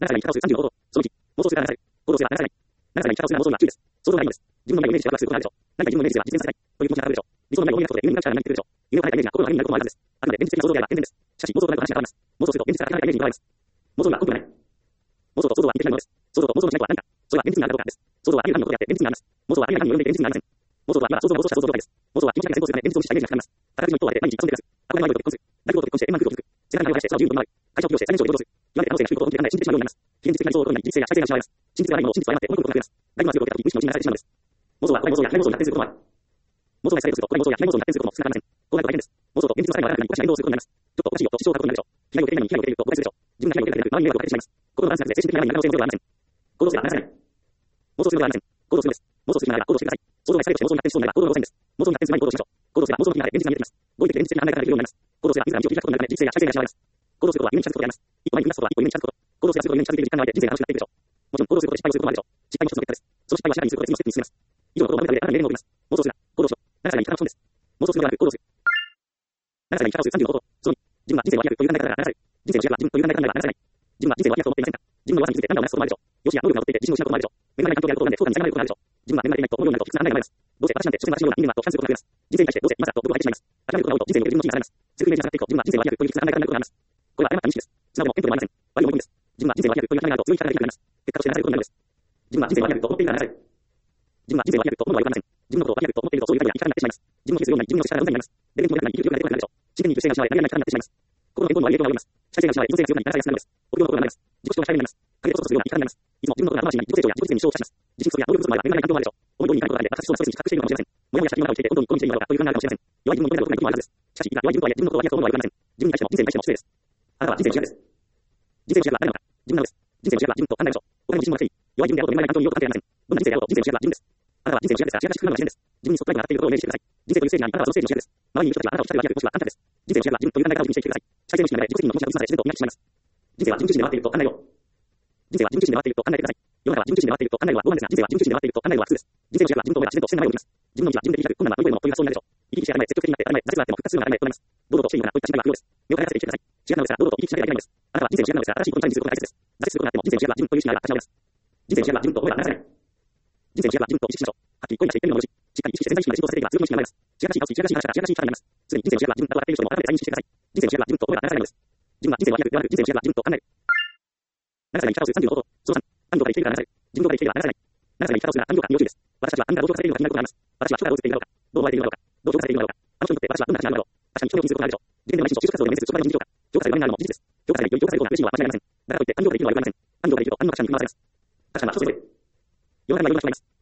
7歳に戦う35法。その1、妄想するが7歳。行動するが7歳。7歳に戦うするが妄想が9です。想像がないのです。自分のないイメージがプラスすることがあるでしょう。何か自分のイメージでは実現させたい。という気持ちがあるでしょう。理想のない大きなことで夢になる力が何か来るでしょう。夢を叶えたイメージが心の何になることもあるはずです。あくまで現実的な想像であれば健全です。しかし、妄想となると話が変わります。妄想すると現実から離れたイメージに変わります。妄想には根拠がない。妄想と想像は似ていないものです。想像と妄想の違いとは何か。それは現実にあるかどうかです。想像はあり得ないことであって現実にあります。妄想はあり得ないによる現実にありません。妄想とは今想像が妄想した想像状態です。妄想は気持ちが先行するため現実を無視したイメージがかかります。宝くじの一等はで毎日遊んで暮らす。憧れの愛を結婚する。大富豪と結婚して円満空港を築く。世界をしてその自由に回る。会社を起業して最年少で労働する。今まで可能性が低いことを本気で考え真実的なようになります。非現実的な理想を取りに人生や社会性が失われます。真実がないものを真実を誤って思い込むことが増えます。大脳圧力を受けた時無意識のうちに流されてしまうのです。妄想は怖い妄想や暗い妄想に発展することもある。妄想が再生すると怖い妄想や暗い妄想に発展することも少なくありません。こうなると大変です。妄想と現実の際のあらかにおかしな言動をすることになります。ちょっとおかしいよと支障を書くことになるでしょう。被害を受けていないのに被害を受けると誤解するでしょう。自分が被害を受けるだけでなく周りに迷惑をかけてしまいます。心のバランスが崩れ精神的な闇になる可能性もゼロではありません。行動するがなさない。妄想するのではありません。行動するのです。妄想するならば行動してください。想像がエスカレートして妄想に発展しそうならば行動が路線です。妄想に発展する前に行動しましょう。行動すれば妄想の気が現実が見えてきます。合理的で現実的な考え方ができるようになります。行動すれば自ら道を切り開くことになるため人生や社会性が失われます。行動することは夢に近づくことであります。一歩前に踏み出すことは一歩夢に近づくこと。行動すればすると夢に近づいている時間があって人生が楽しくなっていくでしょう。もちろん行動することで失敗をすることもあるでしょう。失敗も一つの結果です。その失敗は社会にすることで次のステップに進みます。以上のことをまとめた上であなたの命令を送ります。妄想するな。行動しろ。7歳に戦う損です。妄想するのではなく行動する。7歳に戦うする35法。その2、自分は人生の脇役という考え方が7歳。人生の主役は自分という考え方が7歳。自分は人生の脇役と思っていませんか。自分の弱さについて何らをなすこともあるでしょう。容姿や能力が劣っていて自信を失うこともあるでしょう。恵まれない環境であることをなんで不幸に苛まれることもあるでしょう。自分は恵まれていないと思うようになると卑屈な考えが生まれます。どうせ私なんて所詮私のような人間はと感じることが増えます。人生に対してどうせ今さと僕は入ってしまいます。諦めることが多いと人生における自分の地位が下がります。強くイメージが下がっていくと自分は人生の脇役という卑屈な考え方になることがあります。これは誤った認識です。素直でも謙虚でもありません。悪い思い込みです。自分は人生の脇役という考えがあると強い力ができるようになります。結果としてなされることになるのです。自分は人生の脇役と思っているからなさい。自分は人生の脇役と思うのはよくありません。自分のことを脇役と思っているとそういう痛みや生き方になってしまいます。自分の気がするような自分の力が無駄になります。レベルにもなくなり生きる力が出なくなるでしょう。自然に不正が失われ何々な力になってしまいます。心の健康に悪い影響が及びます。社会性が失われ依存性が強くなり体が安くなるのです。臆病な心がなります。自己主張が控えめになります。影でこそするような生き方になります。いつも自分のことが後回しになり自己成長や自己実現に支障をきたします。自信不足や能力不足の前は恵まれない環境があるでしょう。思い通りにいかないことがあれば爆発しそうなストレスに比較しているのかもしれません。もやもやした疑問が落ちて本当にこの道でいいのだろうかという不安があるかもしれません。弱い自分を認めることができないこともあるはずです。しかし、弱い自分とはいえ自分のことを脇役と思うのはよくありません。自分に対しても人生に対しても失礼です。あなたは人生の主役です。人生の主役は誰なのか。自分なのです。人生の主役は自分と考えましょう。他にも自信もなくていい。弱い自分であろうと恵まれない環境によく関係ありません。どんな人生であろうと人生の主役は自分です。あなたは人生の主役ですから主役らしくなるのが自然です。自分にそっとが当たっていることをイメージしてください。人生というステージにありあなたはそのステージの主役です。周りにいる人たちはあなたを慕っている脇役もしくはあなたです。人生の主役は自分という考え方を自分にしていてください。社会性の流れ、自己責任の本質が自然と磨きしまいます。人生は自分中心で回っていると考えよう。人生は自分中心で回っていると考えてください。世の中は自分中心で回っていると考えるのは傲慢ですが、人生は自分中心で回っていると考えるのは普通です。人生の主役は自分と思えば自然と自然と前を向きます。自分の道は自分で切り開く困難は乗り越えるものという発想になるでしょう。生き生きして当たり前、積極的になって当たり前、挫折があっても復活するような当たり前となります。堂々としているようなこういった心態が不要です。身を輝かせて生きてください。主役なのですが、堂々と生き生きしなければいけないのです。あなたは人生の主役なのですが、新しいことにチャレンジすることが大切です。挫折することがあっても人生の主役は自分という信頼が立ち直ります。人生の主役は自分と思えばならない。人生の主役は自分と意識しましょう。はっきり声に出して言ってみるのもよし、しっかり意識して潜在意識まで浸透させていけば強い意識になります。主役らしい顔つき、主役らしい話から主役らしい力になります。すでに人生の主役は自分だと分かっている人でも改めて再認識してください。人生の主役は自分と思えばならないのです。自分は人生の脇役ではなく人生の主役は自分と考える。7歳に戦うする35法。その3、暗号から生きているからなさい。自分のことが生きているからなさい。7歳に戦うするな暗号から要求です。私たちは暗号が同調されているのか気になることがあります。私は人がどう映っているのか、どう思われているのか、どう評価されているのか、あの人にとって私はどんな価値があるのだろう。確かに人を気にすることがあるでしょう。自分では内心と就職活動で面接する職場の人情か。評価される場面になるのも事実です。評価されるより評価される方が嬉しいのは間違いありません。だからといって暗号ができるのはよくありません。暗号ができると暗号が社に振り回されます。価値観は人それぞれ。世の中にはいろんな人がいます。価値観は人それぞれです。ある人が美味しいと感じる時は別の人にはまずいと感じることもあるでしょう。ある人が美味しいと感じる場合は別の人にはつまらないと感じることもあるでしょう。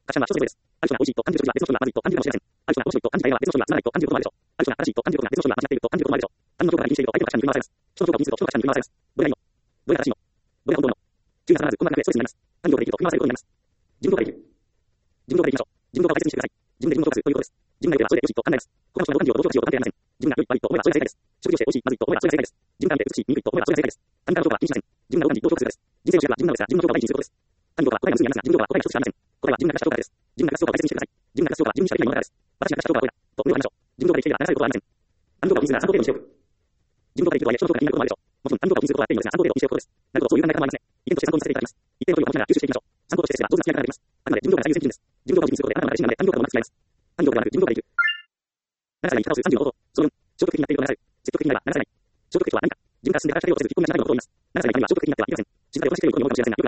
ある人が正しいと感じることが別の人には間違っていると感じることもあるでしょう。他人の評価が気にしていると相手の価値観に振り回されます。人の評価を気にすると人の価値観に振り回されます。どれがいいの？どれが正しいの？どれが本当なの？注意が必ず困難なストレスになります。他人の評価ができると振り回されることになります。自分の評価ができる。自分の評価でいきましょう。自分の評価を大切にしてください。自分で自分を評価するということです。自分がいればそれでよしと考えます。他の人がどう感じようとどう評価しようと関係ありません。自分が良い悪いと思えばそれが正解です。食事をして美味しいまずいと思えばそれが正解です。自分が見て美しい醜いと思えばそれが正解です。他人からの評価は気にしません。自分がどう感じどう評価するかです。人生の主役は自分なのですが自分の評価を大事にすることです。他人の評価は答えが無数にありますが自分の評価は答えが一つしかありません。答えは自分が明かした評価です。自分が明かす評価を大切にしてください。自分が明かす評価は自分にしかできないものだからです。私が明かした評価はこれだと胸を張りましょう。自分の評価で生きていれば流されることはありません。暗号がを気にするなら参考程度にしておく。自分の評価で生きるとはいえ人の評価が気になることもあるでしょう。もちろん暗号がを気にすることはあっていいのですが参考程度にしておくことです。なるほどそういう考え方もありますね。意見として参考にさせていただきます。一定の距離を持ちながら吸収していきましょう。参考としてすれば上手な付き合い方ができます。あくまで自分の評価が最優先基準です。自分の評価を自分にすることであなたの自信なので暗号がうまく使います。暗号ではなく自分の評価で生きる。7歳に戦うする35法。その4、消極的になっているとなされる。積極的になればならない。消極的とは何か。自分から進んでからしたをせず引っ込みがしないことを言います。7歳には消極的になってはいけません。静かでおかしくていることに多いかもしれませんがよくありません。消極的になっていると周りからの影響を受けやすい状態になります。消極的になっているとあなたのリスクを増える。消極的であることはあなたのリスクを増えます。消極的であることはあなたのリスクを増えます。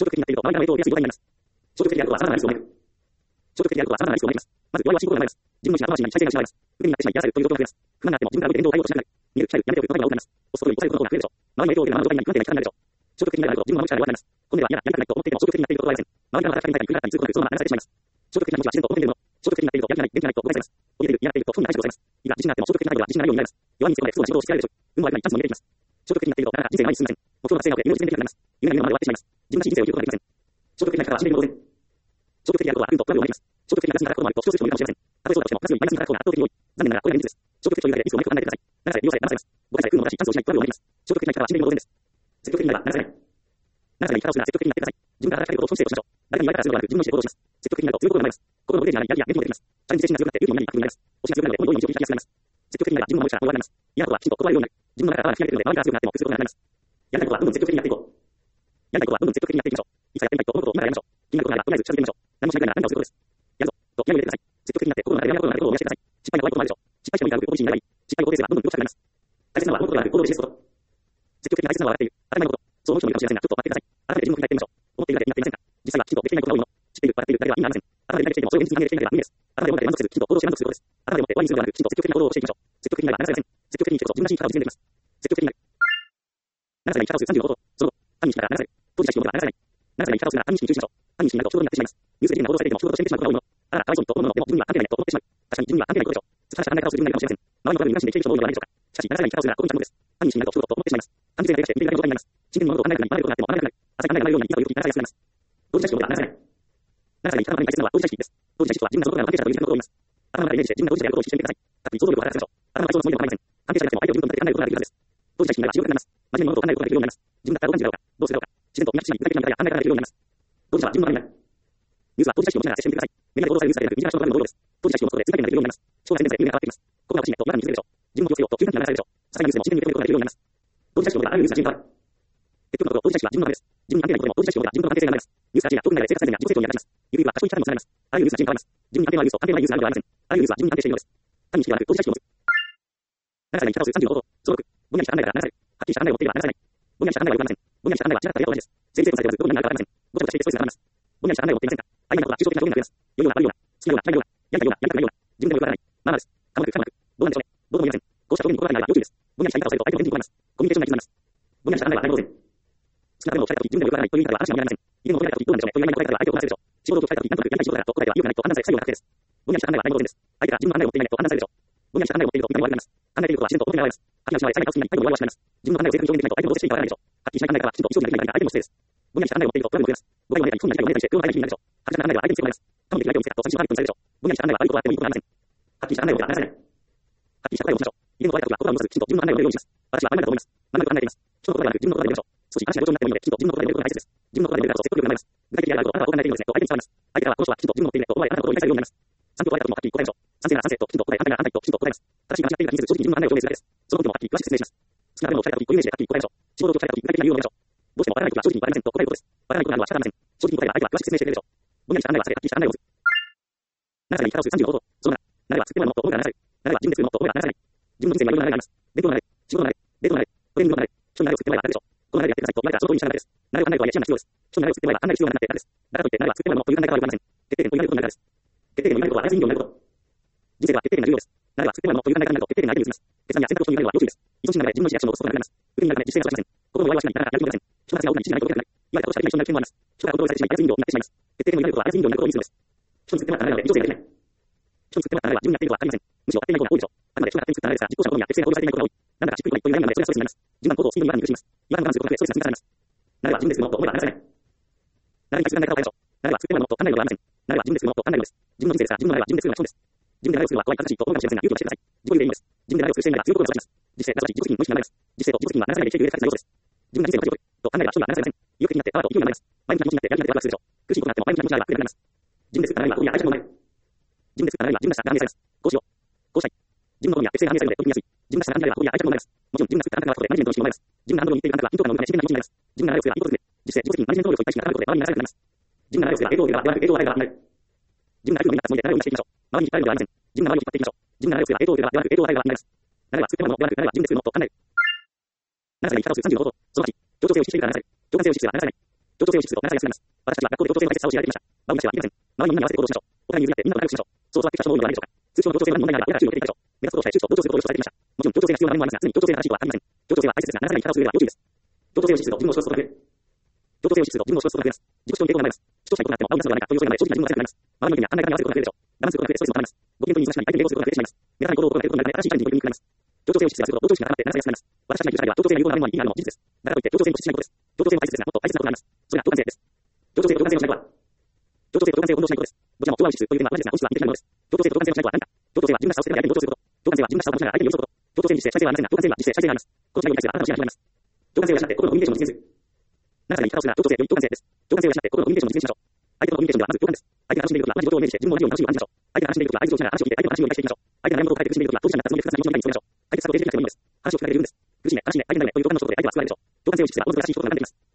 まず弱いは進行が流れます。自分の意思が後回しになり再生が失われます。不便になってしまいやらされるという状況が増えます。不満があっても自分から動いて連動を対応としなくなる。逃げる、控える、やめておく、言葉が多くなります。押すことより抑えることの方が増えるでしょう。周りの影響を受ける周りの状態に不安定な生き方になるでしょう。消極的になると自分の守る力が弱くなります。今度は嫌だ、やりたくないと思っていても消極的になっていることはありません。周りからの働きかけに対していくらだったりすることなくそのまま流されてしまいます。消極的な気持ちは自然と表に出るもの。消極的になっているとやる気がない、元気がないと誤解されます。怯えている、嫌がっていると不に対して誤解されます。いや、自信があっても消極的な態度は自信がないようになります。弱いにつけ込んで不幸な仕事をしてやるでしょう。運も悪くないチャンスも逃げていきます。消極的になっているとなかなか人生の前に進みません。目標が達成が多くて夢を実現できなくなります。夢が夢のままで終わってしまいます。自分らしい人生を生きることができません。消極的な生き方は死んでいるもので消極的であることは悪運とトラブルを招きます。消極的な形に働くこともあると主張する人もいるかもしれません。たとえそうだとしても、数よりマイナスに働く方が圧倒的に多い。残念ながらこれが現実です。消極的というだけでリスクをうまく考えてください。7歳で利用され、騙されます。5歳で運を出し、チャンスを失い、トラブルを招きます。消極的な生き方は死んでいるものです。積極的になればならない。7歳に生き方をするなら積極的になってください。自分から働きかけることを損していることをしましょう。誰かに言われたらするのではなく自分の意思で行動します。積極的になると強いことが生まれます。心の腕になり、やりや元気も出てきます。チャレンジ精神が強くなって勇気も何かになります。推しが強くなるので、思い通りに道を切り開きやすくなります。積極的になれば自分の守る力が弱くなります。嫌なことはきちんと断れるようになる。自分の中から泡が吹き上げてくるので、周りから強くなっても崩すことがなくなります。やりたいことはどんどん積極的にやっていこう。 やりたいことはどんどん積極的にやっていきましょう。いつかやってみたいと思うことを今からやりましょう。気になることがあればとりあえず近づいてみましょう。何もしないくらいなら何かをすることです。やるぞ。と気合を入れてください。積極的になって心の中でやめることがあることを思い出してください。失敗の怖いこともあるでしょう。失敗してもいいからご自身になればいい。失敗を肯定すればどんどん良くなります。大切なのは思うことがある行動を示すこと。積極的に大切なのは笑っている。当たり前のこと。そう思う人もいるかもしれませんが、ちょっと待ってください。改めて自分を振り返ってみましょう。思っているだけになっていませんか？実際はきちんとできていないことが多いの。知っている、笑っているだけでは意味がありません。頭で理解していてもそれを現実に反映できていないから無意味です。頭で思って満足せず、きちんと行動して満足することです。頭で思って終わりにするのではなく、きちんと積極的な行動をしていきましょう。積極的になればならせません。積極的に生きるこそ自分らしい力を実現できます。積極的になる。7歳が生き方をする35こと。その後、単に生きながら7歳。当事者意識を持てばならせない。7歳が生き方をするなら単に意識に注意しましょう。単に意識になると衝動になってしまいます。ニュースで変な報道されていても衝動として見てしまうことが多いもの。あら、かわいそうにと思うものでも自分には関係ないと思ってしまう。確かに自分には関係ないことでしょう。突っ走った考え方をする自分がいるかもしれません。周りのことに無関心で生きている人も多いのではないでしょうか。しかし、7歳が生き方をするならここに来たのです。単に意識になると衝動と思ってしまいます。単純性が出して見ているだけの状態になります。真剣に物事を考えるために学べることがあっても学べなくなる。浅い考えがないようにいざという時に7歳が進みます。当事者意識を持てばならせない。7歳が生き方の中に大切なのは当事者意識です。当事者意識は自分がそのことが関係者ということを言います。頭の中でイメージして自分が当事者であることを意識してみてください。かっこいい想像力を働かせましょう。頭の中で想像のつもりでも構いません。関係者であっても相手を自分と立てて考えることができるはずです。当事者意識になれば仕事になります。真面目に物事を考えることができるようになります。自分だったらどう感じるか、どうするか、自然と身が縮まり、具体的な見方や考え方ができるようになります。当事者は自分のためになる。ニュースは当事者意識を持ちながら接してみてください。メディアで報道されるニュースだけでなく、身近な人のための労働です。当事者意識を持つことで追加点ができるようになります。将来全然見る目が変わってきます。ここが欲しいねと皆さんに気づくでしょう。自分を気をつけようと急になられるでしょう。ささやかなニュースでも自然に受け止めることができるようになります。当事者意識を持てばあらゆるニュースが自分のため。結局のところ、当事者意識は自分のためです。自分に関係ないことでも当事者意識を持てば自分との関係性が生まれます。ニュースが地位や特になれば生活再生が自己成長に役立ちます。ゆくゆくは賢い生き方もつながります。あらゆるニュースが自分に関係ます。自分に関係ないニュースと関係ないニュースがあるのではありません。あらゆるニュースは自分に関係しているのです。単に意識ではなく当事者意識を持つ。7歳が生き方をする35こと。その6。ぼんやりした考えから7歳。はっきりした考えを持っていれば7歳ない。ぼんやりした考えはよくありません。ぼんやりした考えは違っただけと同じです。整理整頓されておらず、どこに何があるかわかりません。ごちゃごちゃしていてストレスがたまります。ぼんやりした考えを持っていませんか？曖昧なことは抽象的な表現が増えます。良いような悪いような、好きなような嫌いなような、やりたいようなやりたくないような、自分でもよくわからない。まあまあです。かもなくかもなく、どうなんでしょうね。どうとも言えません。こうした表現に心がけないは要注意です。ぼんやりした言い方をされると相手の返事に困ります。コミュニケーションが行き詰まります。ぼんやりした考えは曖昧当然。少なくともおっしゃった時自分でもよくわからないという言い方は話になりません。家の求められた時どうなんでしょうねという曖昧な答え方は相手を困らせるでしょう。仕事を聞かれた時なんとなくやりたい仕事だからと答えては良くないと判断され作業が確定です。ぼんやりした考えは曖昧当然です。相手が自分の考えを持っていないと判断されるでしょう。ぼんやりした考えを持っていると見た目悪くなります。考えていることは自然と求められます。はっきり失われ、最大顔するなり、態度を弱々しまいます。自分の考えを正確に表現できないと相手のどうしていいかわからないでしょう。はっきりしない考え方はきちんと意思表現できない相手のせいです。ぼんやりした考えを持っているとトラブルも増えます。誤解を招いたり、損な理解を招いたりして、空の間に気になるでしょう。はっきりした考えは相手に強くなります。多分的な相手を見せたと寂しいパニックにされるでしょう。ぼんやりした考えは悪いことはあってもいいことはありません。はっきりした考えを持ってはならせない。はっきりした答えを持ちましょう。家の答えた時は心を戻さず、きちんと自分の考えを言うようにします。私は曖昧だと思います。何度か考えています。人の答えではなく自分の答えでやりましょう。少し話が上手になってもいいので、きちんと自分の答えでやることが大切です。自分の答えでやるからこそ説得力が生まれます。具体的であること、あなたはこう考えているのですねと相手に伝わります。相手からはこの人はきちんと自分の持っているねと思われ、あなたのことを理解されるようになります。賛成と答えた時もはっきり答えましょう。賛成なら賛成ときちんと答え、反対なら反対ときちんと答えます。正しい話し合っているだけに正直自分の考えを表明するだけです。その時もはっきり詳しく説明します。好きなものを聞かれた時、固有名詞ではっきり答えましょう。仕事を聞かれた時、具体的な理由を述べましょう。どうしてもわからない時は正直に答えませんと答えることです。わからないことなどは仕方ありません。正直に答えれば相手は詳しく説明してくれるでしょう。ぼんやりした考えはさてはっきりした考えを持つ。7歳が生き方をする35こと。その7。7は作ってもらうものと思うから7歳。7は自分で作るものと思うから7歳。自分の人生にはいろんな流れがあります。勉強の流れ、仕事の流れ、デートの流れ、トレーニングの流れ、人の流れを作ってもらえばあるでしょう。この流れでやってくださいと言われたらその通りに従うだけです。流れを考えるとはいえ知恵が必要です。人の流れを作ってもらえば考える必要がなくて楽です。だからといって流れは作ってもらうものという考え方はよくありません。決定点と言われることになるからです。決定点の言われることは操り人形になること。人生では決定点が重要です。流れは作ってもらうものという考え方になると決定点が相手に移ります。決断や選択を人になるのは要注意です。依存心の流れ、自分のリアクションを起こすことになります。不利になるため実践がしません。心の弱いはしない、なかなかやる気が出ません。人の話が多くなり、知識がないと分からない。言われたことしかできない人になる危険もあります。人がコントロールされてしまい、操り人形になってしまいます。決定点の言われることは操り人形になることを意味するのです。人に作ってもらった流れなので、異常性ができない。人に作ってもらった流れは自分にやっていることは分かりません。むしろやっていないことが多いでしょう。あくまで人が勝手に作った流れですが、実行者のことにやって不正な行動をされていないことが多い。なんだかしっくりこないという悩みなので、それはストレスになります。順番行動をスピードに違反に苦しみます。違反を我慢することでストレスが積み重なります。流れは自分で作るものと思えば流れされない。流れに対する考え方を変えましょう。流れは作ってもらうものと考えるのではありません。流れは自分で作るものと考えるのです。自分の人生ですが、自分の流れは自分で作るのが基本です。自分で流れを作るのは怖い、正しいと思うかもしれませんが、勇気を出してください。自己流でいいのです。自分で流れを作る姿勢になれば強いことが育ちます。実践、すなわち自己責任無意識になります。実践と自己責任は7歳でできている上で大切な要素です。自分が人生の自己と考えれば人には7歳ません。意欲的になってパワーと勢いになります。前向きな気持ちになってやりたいでワクワクするでしょう。苦しいことがあっても前向きな気持ちになれば楽になります。自分で作った流れはゴミや愛着の生まれ。自分で作った流れは自分らしさが反映されます。こうしよう。こうしたい。自分の好みや適性が反映されるので取り組みやすい。自分らしさが反映されればゴミや愛着の生まれます。もちろん自分が作ったあなたが後でマネジメントの仕事にもなります。自分が何度も言っているあなたが緊張感の生み真面目な気持ちになります。自分が流れを作ればいいことで、実践、自己責任、マネジメント能力といった意識が高まることで周りに流れることになります。自分が流れを作れば映像を見れば映像を与えればなる。自分が流れを見たつもりで流れを見せていきましょう。周りに引っ張られるのではありません。自分が周りを引っ張っていきましょう。自分が流れを作れば映像を見れば映像を与えればなります。流れは作ってもらうものではなく、流れは自分で作るものと考える。7歳で生き方をする35こと。その8。協調性を意識しているから7歳。共感性を意識すれば7歳ない。協調性を意識すると7歳が進みます。私たちは学校で協調性の大切さを知られてきました。場を見なしてはいけません。周りにみんなに合わせて行動しましょう。お互いに譲り合ってみんなと仲良くしましょう。そう育ってきた人も多いのではないでしょうか。通常の協調性が問題なら親が注意を受けていたでしょう。目立つことをしたい中途同調することを予想されてきました。もちろん協調性が必要な面もありますが、常に協調性が正しいことはありません。協調性は大切ですが、7歳で生き方をする上では要注意です。協調性を意識すると自分を主張することが増える。協調性を意識すると自分を主張することが増えます。自己主張に抵抗が生まれます。主張したいことがあっても合うやつではないかという予想が生まれ、正直な自分を出せなくなります。周りの意見や考え方に合わせることが増えるでしょう。我慢することが増えてストレスもたまります。ご検討に難しくなり相手に抵抗することが増えてしまいます。目立たない行動を心がけることになるため新しいチャレンジに取り組みにくくなります。協調性を意識すれば協調性が有効な面もあり、意義があるのも事実です。だからといって協調性に不足したことはないのも事実です。協調性も大切ですが、もっと大切なことがあります。それは共感性です。協調性と共感性をしないことは、協調性と共感性を運動しないことです。どちらも調和を意識するという点では同じですが、本質は似ていないものです。協調性と共感性をしないことは何か。協調性は自分らしさを捨ててまで相手に同調すること。共感性は自分らしさを保ちながら相手に寄り添うこと。協調性に実践、再生はありませんが、共感性は実践、再生があります。この違いを理解すればあなたの視野が広がります。共感性を養って心のコミュニケーションを実践する。7歳に生き方をするなら協調性より共感性です。共感性を養って心のコミュニケーションを実践しましょう。相手とのコミュニケーションではまず共感です。相手が楽しんでいることは同じことをイメージして自分も同じように楽しみを感じましょう。相手が楽しんでいることは合図をしながら話を聞いて相手の話を理解していきましょう。相手が悩むことを変えて苦しんでいることは当事者になったつもりで複雑な気持ちの中に添えましょう。相手が策を提示できなくてもいいのです。話を聞かれているんです。苦しいね、悲しいね、相手の悩みという共感の衝動で相手は救われるでしょう。共感性を意識すれば物事が正しいことが学んでいきます。これが相手の心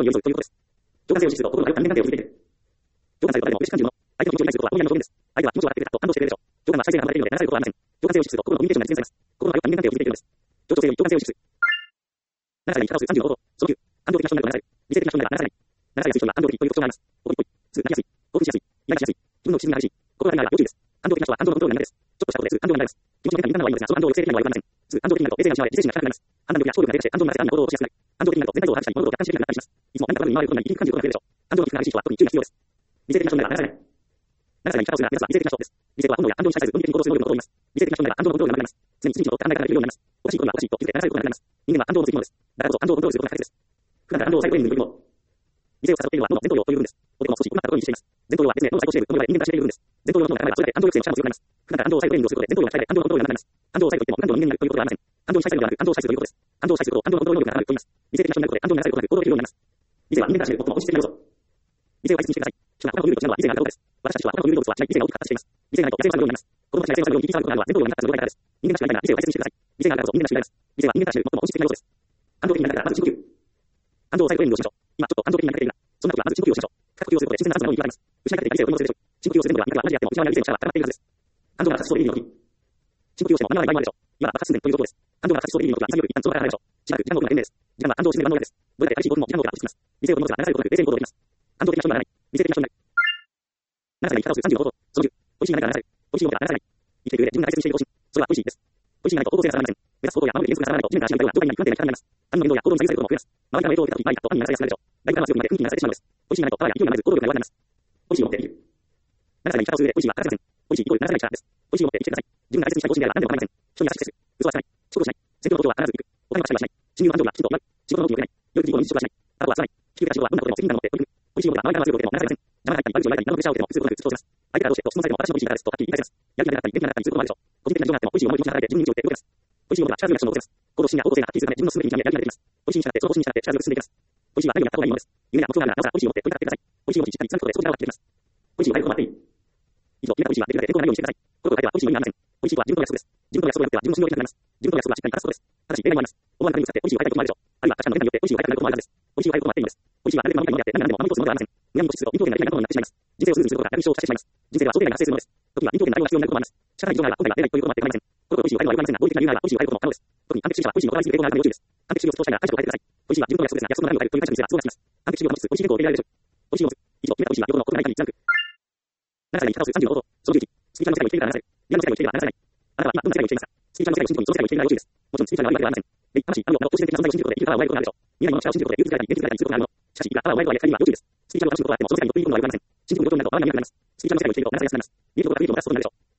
に寄り添うということです。共感性を支持すると、心がよく関連関係を築いている。共感されることでも、嬉し感じるもの。相手の気持ちを理解することは、本来の表現です。相手は気持ちを分かっているかと感動してくれるでしょう。共感は最善が離れているので、流されることはありません。共感性を支持すると、心のコミュニケーションが実現されます。心がよく関連関係を築いているのです。協調性に共感性を支持する。流されに片をする35法。その9。感情的な人になると流される。理性的な人になると流されない。流されやすい人には感情的という特徴があります。おっぽい。すぐ泣きやすい。興奮しやすい。イライラしやすい。気分の沈みが激しい。心がないなら要注意です。感情的な人は感情のコントロールが苦手です。ちょっとしたことですぐ感情が乱れます。気持ちの変化に敏感なのはいいのですが、その感情を抑制できないのは悪くありません。すぐ感情的になると冷静が失われ、理性心が高くなります。判断力や思考力が低下して感情になる行動を起こしやすくなる。感情的になると全体像を把握したり、物事を客観視できなくなったりします。いつも何か過度に回ることに生き感じることが増えるでしょう。感情の起伏が激しい人は特に注意が必要です。理性的な人になら流されない。流されに片をするが、目指すは理性的な人です。理性は本能や感情に対する論理的に行動する能力のことを言います。理性的な人になら感情のコントロールがなくなります。常に一日のことを考えからできるようになります。おかしいことはおかしいと気づいて流されることがなくなります。人間は感情を持つ生き物です。だからこそ感情をコントロールすることが大切です。普段から感情を最小限に抜くもの。理性を誘っているのは脳の前頭葉という部分です。お手も少し困ったことにしています。前頭葉は別名脳の最高司令部と呼ばれ人間が知っている部分です。前頭葉の脳が絡めばそれだけ感情抑制の力も強くなります。普段から感情を最小限にすることで前頭葉が鍛えられ感情のコントロールがなくなります。感情を最小といっても感情の人間になるということはありません。感情に対するのではなく感情を支配するということです。感情を支配することを感情のコントロール能力が上がると言います。理性的な人になることで感情に流されることなく行動できるようになります。理性は人間から知る最も本質的な要素。理性を大切にしてください。人が他の有力なのは理性があるからです。私たちは他の有力はしない理性が大きく発達しています。理性がないと野生の作業になります。子供たちが野生の作業に引き継がれることがあるのは前頭葉になった状態からです。人間が知りたいなら理性を大切にしてください。理性があるからこそ人間が知りたいです。理性は人間が知る最も本質的な要素です。感情的になったらまず深呼吸。感情を最小限に移動しましょう。今ちょっと感情的になりかけているが、そんな時はまず深呼吸をしましょう。深呼吸をすることで自然なアズムのように言われます。失いかけている理性を取り戻せるでしょう。深呼吸をするのでは何かが同じであっても内側にある理性の力は高まっているはずです。感情が爆発しそうでいいのに。深呼吸をしても間に合わない場合もあるでしょう。今は爆発寸前ということです。感情が爆発しそうでいいのには潔く一旦その場から離れましょう。しばらく時間の奥が天命です。時間は感情を沈める万能薬です。どれだけ激しいことも時間の奥が落ち着きます。理性を取り戻すが流されることなく冷静に行動できます。感情的な人にならない。理性的な人になる。流されに片をする35法。その10。美味しい何かが流される。美味しいものが流されない。生きていく上で自分が大切にしている方針。それは美味しいです。美味しい何かを方向性が定まりません。目指す方向や守る原則が定まらないと地面から地面から状態に不安定な力になります。他人の言動や行動に左右されることも増えます。周りからの影響を受けた時、周りと他人に流されやすくなるでしょう。ライブ感が強くなって空気に流されてしまうのです。美味しい何かとパワーや勢いがなくなると勢いがなく勢いがなくなります。美味しいを持って生きる。流されに片をする上で美味しいは欠かせません。美味しいイコール流さない力です。美味しいを持って生きてください。自分が大切にしたい方針であれば何でも構いません。人には失礼する。嘘はしない。遅刻をしない。先ほどのことは必ず行く。お金は貸しはしない。親友の感情がきちんと終わる。仕事の納期を受けない。良い事業に日常はしない。あとはさらない。引き受けた仕事はどんなことでも責任感を持って取り組む。美味しいものが周りからの圧力を受けても流されません。邪魔が入ったり、悪口を言われたり、何のプレッシャーを受けてもすぐことなく突き通せます。相手からどうしてと質問されても私の美味しいからですとはっきり言い返せます。やる気がなくなったり、元気がなかったりすることもあるでしょう。個人的な事情があっても美味しい思い気持ちが働いて自分に道を打って動けます。美味しいものが力強いアクションを起こせます。行動心や方向性がはっきりするため自分の進むべき道にやる気が出てきます。美味しいに従ってその方針に従って力強く進んでいきます。美味しいは何をやった方がいいものです。夢や目標があるならなおさら美味しいを持って取り掛かってください。美味しいを実際につなぐことでその力が発揮できます。美味しいを変えることもあっていい。以上、決めた美味しいはできるだけ抵抗がないようにしてください。これを変えては美味しいのになりません。美味しいとは自分との約束です。自分との約束を破っては自分の信用を破ってなります。自分との約束はしっかり正すことです。ただし例外もあります。思わぬ方に使って美味しいを変えたいこともあるでしょう。あるいは他者の変化によって美味しいを変えたくなることもあるはずです。美味しいを変えることもあっていいのです。美味しいは誰でも何かにやって何が何でも守り通すものではありません。無駄に固執すると二等辺な理解なことになってしまいます。人生をスーズすることが逆に消化してしまいます。人生は想定外が発生するものです。時は二等辺な対応が必要になることもあります。社会に異常があれば本来は出ないということもあって構いません。これを美味しいを変えるのはよくありませんが、合理的な理由があれば美味しいを変えることも可能です。特に完璧主義者は美味しいにこだわりすぎる傾向があるので要注意です。完璧主義を通したいなら解釈を変えてください。美味しいは自分との約束ですが、約束の何を変えるという解釈にすれば都合がつきます。完璧主義を保つ美味しい健康を受け入れられるでしょう。美味しいを持つ。以上、決めた美味しいは世の心の内に貫く。流されに片をする35法。その11。スピリチュアルの世界に生きているから流される。リアルの世界に生きているから流されない。あなたは今どんな世界に生きていますか？スピリチュアルの世界を信じ込み、その世界を生きているのは要注意です。もちろんスピリチュアルの悪いわけではありません。で、魂、あるいは自然的な存在を信じることで生きる力を奪えることがあるでしょう。見えないものの力を信じることで勇気づけられたり、元気づけられたりすることがあるもの。しかし、いくらパワーを奪えるとはいえ、光には要注意です。スピリチュアルの話すことがあっても、その世界によっていいことはよくありません。信じ込むことになると、周りが見えなくなります。スピリチュアルの世界を生きていると流されやすくなります。見えることが確率を出すことになるでしょう。スピリチュアルの世界があなたを離れると大変。スピリチュアルの世界があなたを離れると現実的な要素になります。で、魂、あるいは同じように信じ込むことになります。で、魂、あるいは同じように信じ込むことになります。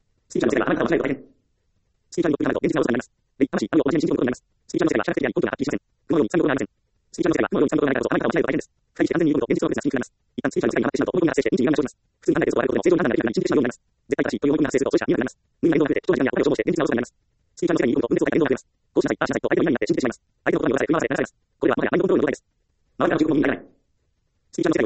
スピリチュアルの世界は社会的に根拠がはっきりしません。雲のようにつかむことがないからこそあなたが落ちないと大変です。スピリチュアルの世界は雲のようにつかむことがないからこそあなたが落ちないと大変です。限り知らぬ身分と現実のことがすぐに感じてしまうと、一旦スピリチュアルの世界にはまってしまうと、この国が発生して、認知が生じます。普通に離れて過ごすことがあることでも、正常な判断ができるから認知的なようになります。絶対正しいという思いが発生すると、そうした見えなくなります。無理な運動が増えて、不当な時間やお金を消耗して、現実な要素になります。スピリチュアルの世界にいることを分別を変えて運動が増えます。こうしなさい、ああしなさいと相手の意味になって信じてしまいます。相手のことによらされ、振り回され、流されます。これはもはやマインドコントロールの状態です。周りからの自分の身にならない。スピリチュアルの世界に生きていると、どんどん現実的な世界に進んでしまいます。何もしないことができると、答えるようになります。おかしな言動を目指し始め、周りに迷惑をかけることが増えます。あなたは変わった。あなたは変わっています。スピリチュアルの世界に生きていると、どんどん現実的な世界に進んでしまいます。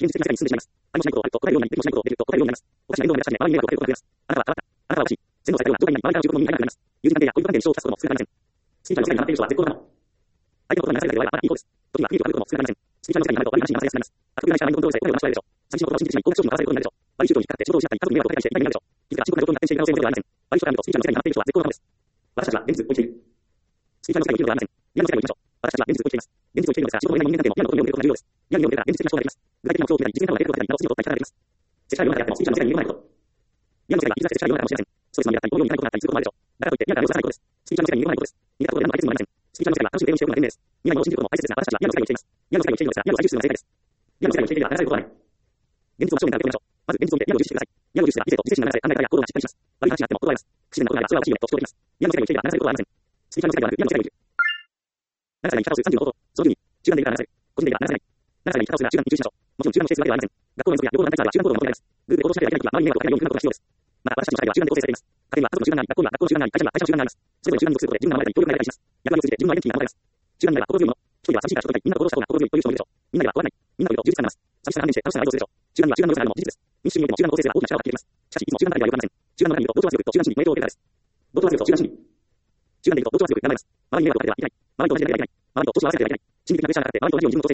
あなたは欲しい。洗脳されたような状態になり、周りからの自分の身になれなくなります。友人関係や恋人関係に支障をきたすことも少なくありません。スピリチュアルの世界にはまっている人は絶好なもの。相手のことに流されたりはまだいい方です。時には不利とかることも少なくありません。スピリチュアルの世界になると悪い話に流されやすくなります。あくびがないしマインドコントロールされ、声を出しわれるでしょう。寂しいことを信じてしまい、高額商品を買わされることになるでしょう。悪い宗教に引っかかって仕事を失ったり、家族に迷惑をかけたりして痛い目になるでしょう。気づか深刻な状況に発展している可能性もではありません。悪い人から見るとスピリチュアルの世界になっている人は絶好なものです。私たちは現実を生きている。スピリチュアルの世界を生きるのではありません。リアルの世界を生きましょう。私たちは現実を生きています。現実を生きているのですが、仕事を得ない人間関係もリアルのことに読めることが重要です。リアルに読めるから現実的な人ができます。具体的な目標を決めたり、実現可能な計画を立てたり、など次のことが大切になります。世界の中であってもスピリチュアルの世界に読めないこと。リアルの世界は言い出せ世界の中かもしれません。ストレスまみれだったり、行動にないことがあったりすることもあるでしょう。だからといってリアルな良さないことです。スピリチュアルの世界に読めないことです。似たことで何の解決もありません。スピリチュアルの世界は楽しく提供しているのが天命です。未来を信じることも大切ですが、私たちはリアルの世界を生きています。リアルの世界を生きているのですが、リアルを最重視するのが正解です。リアルの世界を生きているのは流されることはない。現実を真正面から受け止めましょう。まず現実を見てリアルを重視してください。リアルを重視すれば理性と理性心が流され、考え方や行動がしっかりします。悪い話になっても断ります。不自然なことがあれば、それは欲しいよねと主張できます。リアルの世界を生きているのは流されることはありません。スピリチュアルの世界ではなく、リアルの世界を生きる。流されに片をする35法。その12。集団でいるから流される。個人でいるから流されない。流されに片をするが集団に注意しましょう。もちろん集団の性質だけではありません。学校の遠足や旅行の大会は集団行動のものであります。グループで行動しなければいけないときは周りに迷惑をかけないように工夫が必要です。また私たちの社会は集団行動が必要です。また私たちの社会は集団の構成されています。家庭には家族の集団があり、学校には学校の集団があり、会社には会社の集団があります。それぞれ集団に属することで自分が守られたり協力が得られたりします。役割を通じて自分のアイデンティティが守られます。集団内は心強いもの。一人は寂しいから人といたい。みんなが行動した方が心強いという人もいるでしょう。みんなでは壊れない。みんながいると充実感がます。寂しさが反転して楽しさが愛をするでしょう。集団には集団の良さがあるのも事実です。民主主義においても集団の構成性が大きな力を発揮できます。しかしいつも集団内ではよくありません。集団の中にいると同調圧力と集団心理に影響を受けるからです。同調圧力と集団心理。集団でいると同調圧力が生まれます。周りに迷惑をかけてはいけない。周りにと同じではいけない。周りと調子を合わせてはいけない。心理的なプレッシャーがかかって周りと同じように自分の構成してしまいます。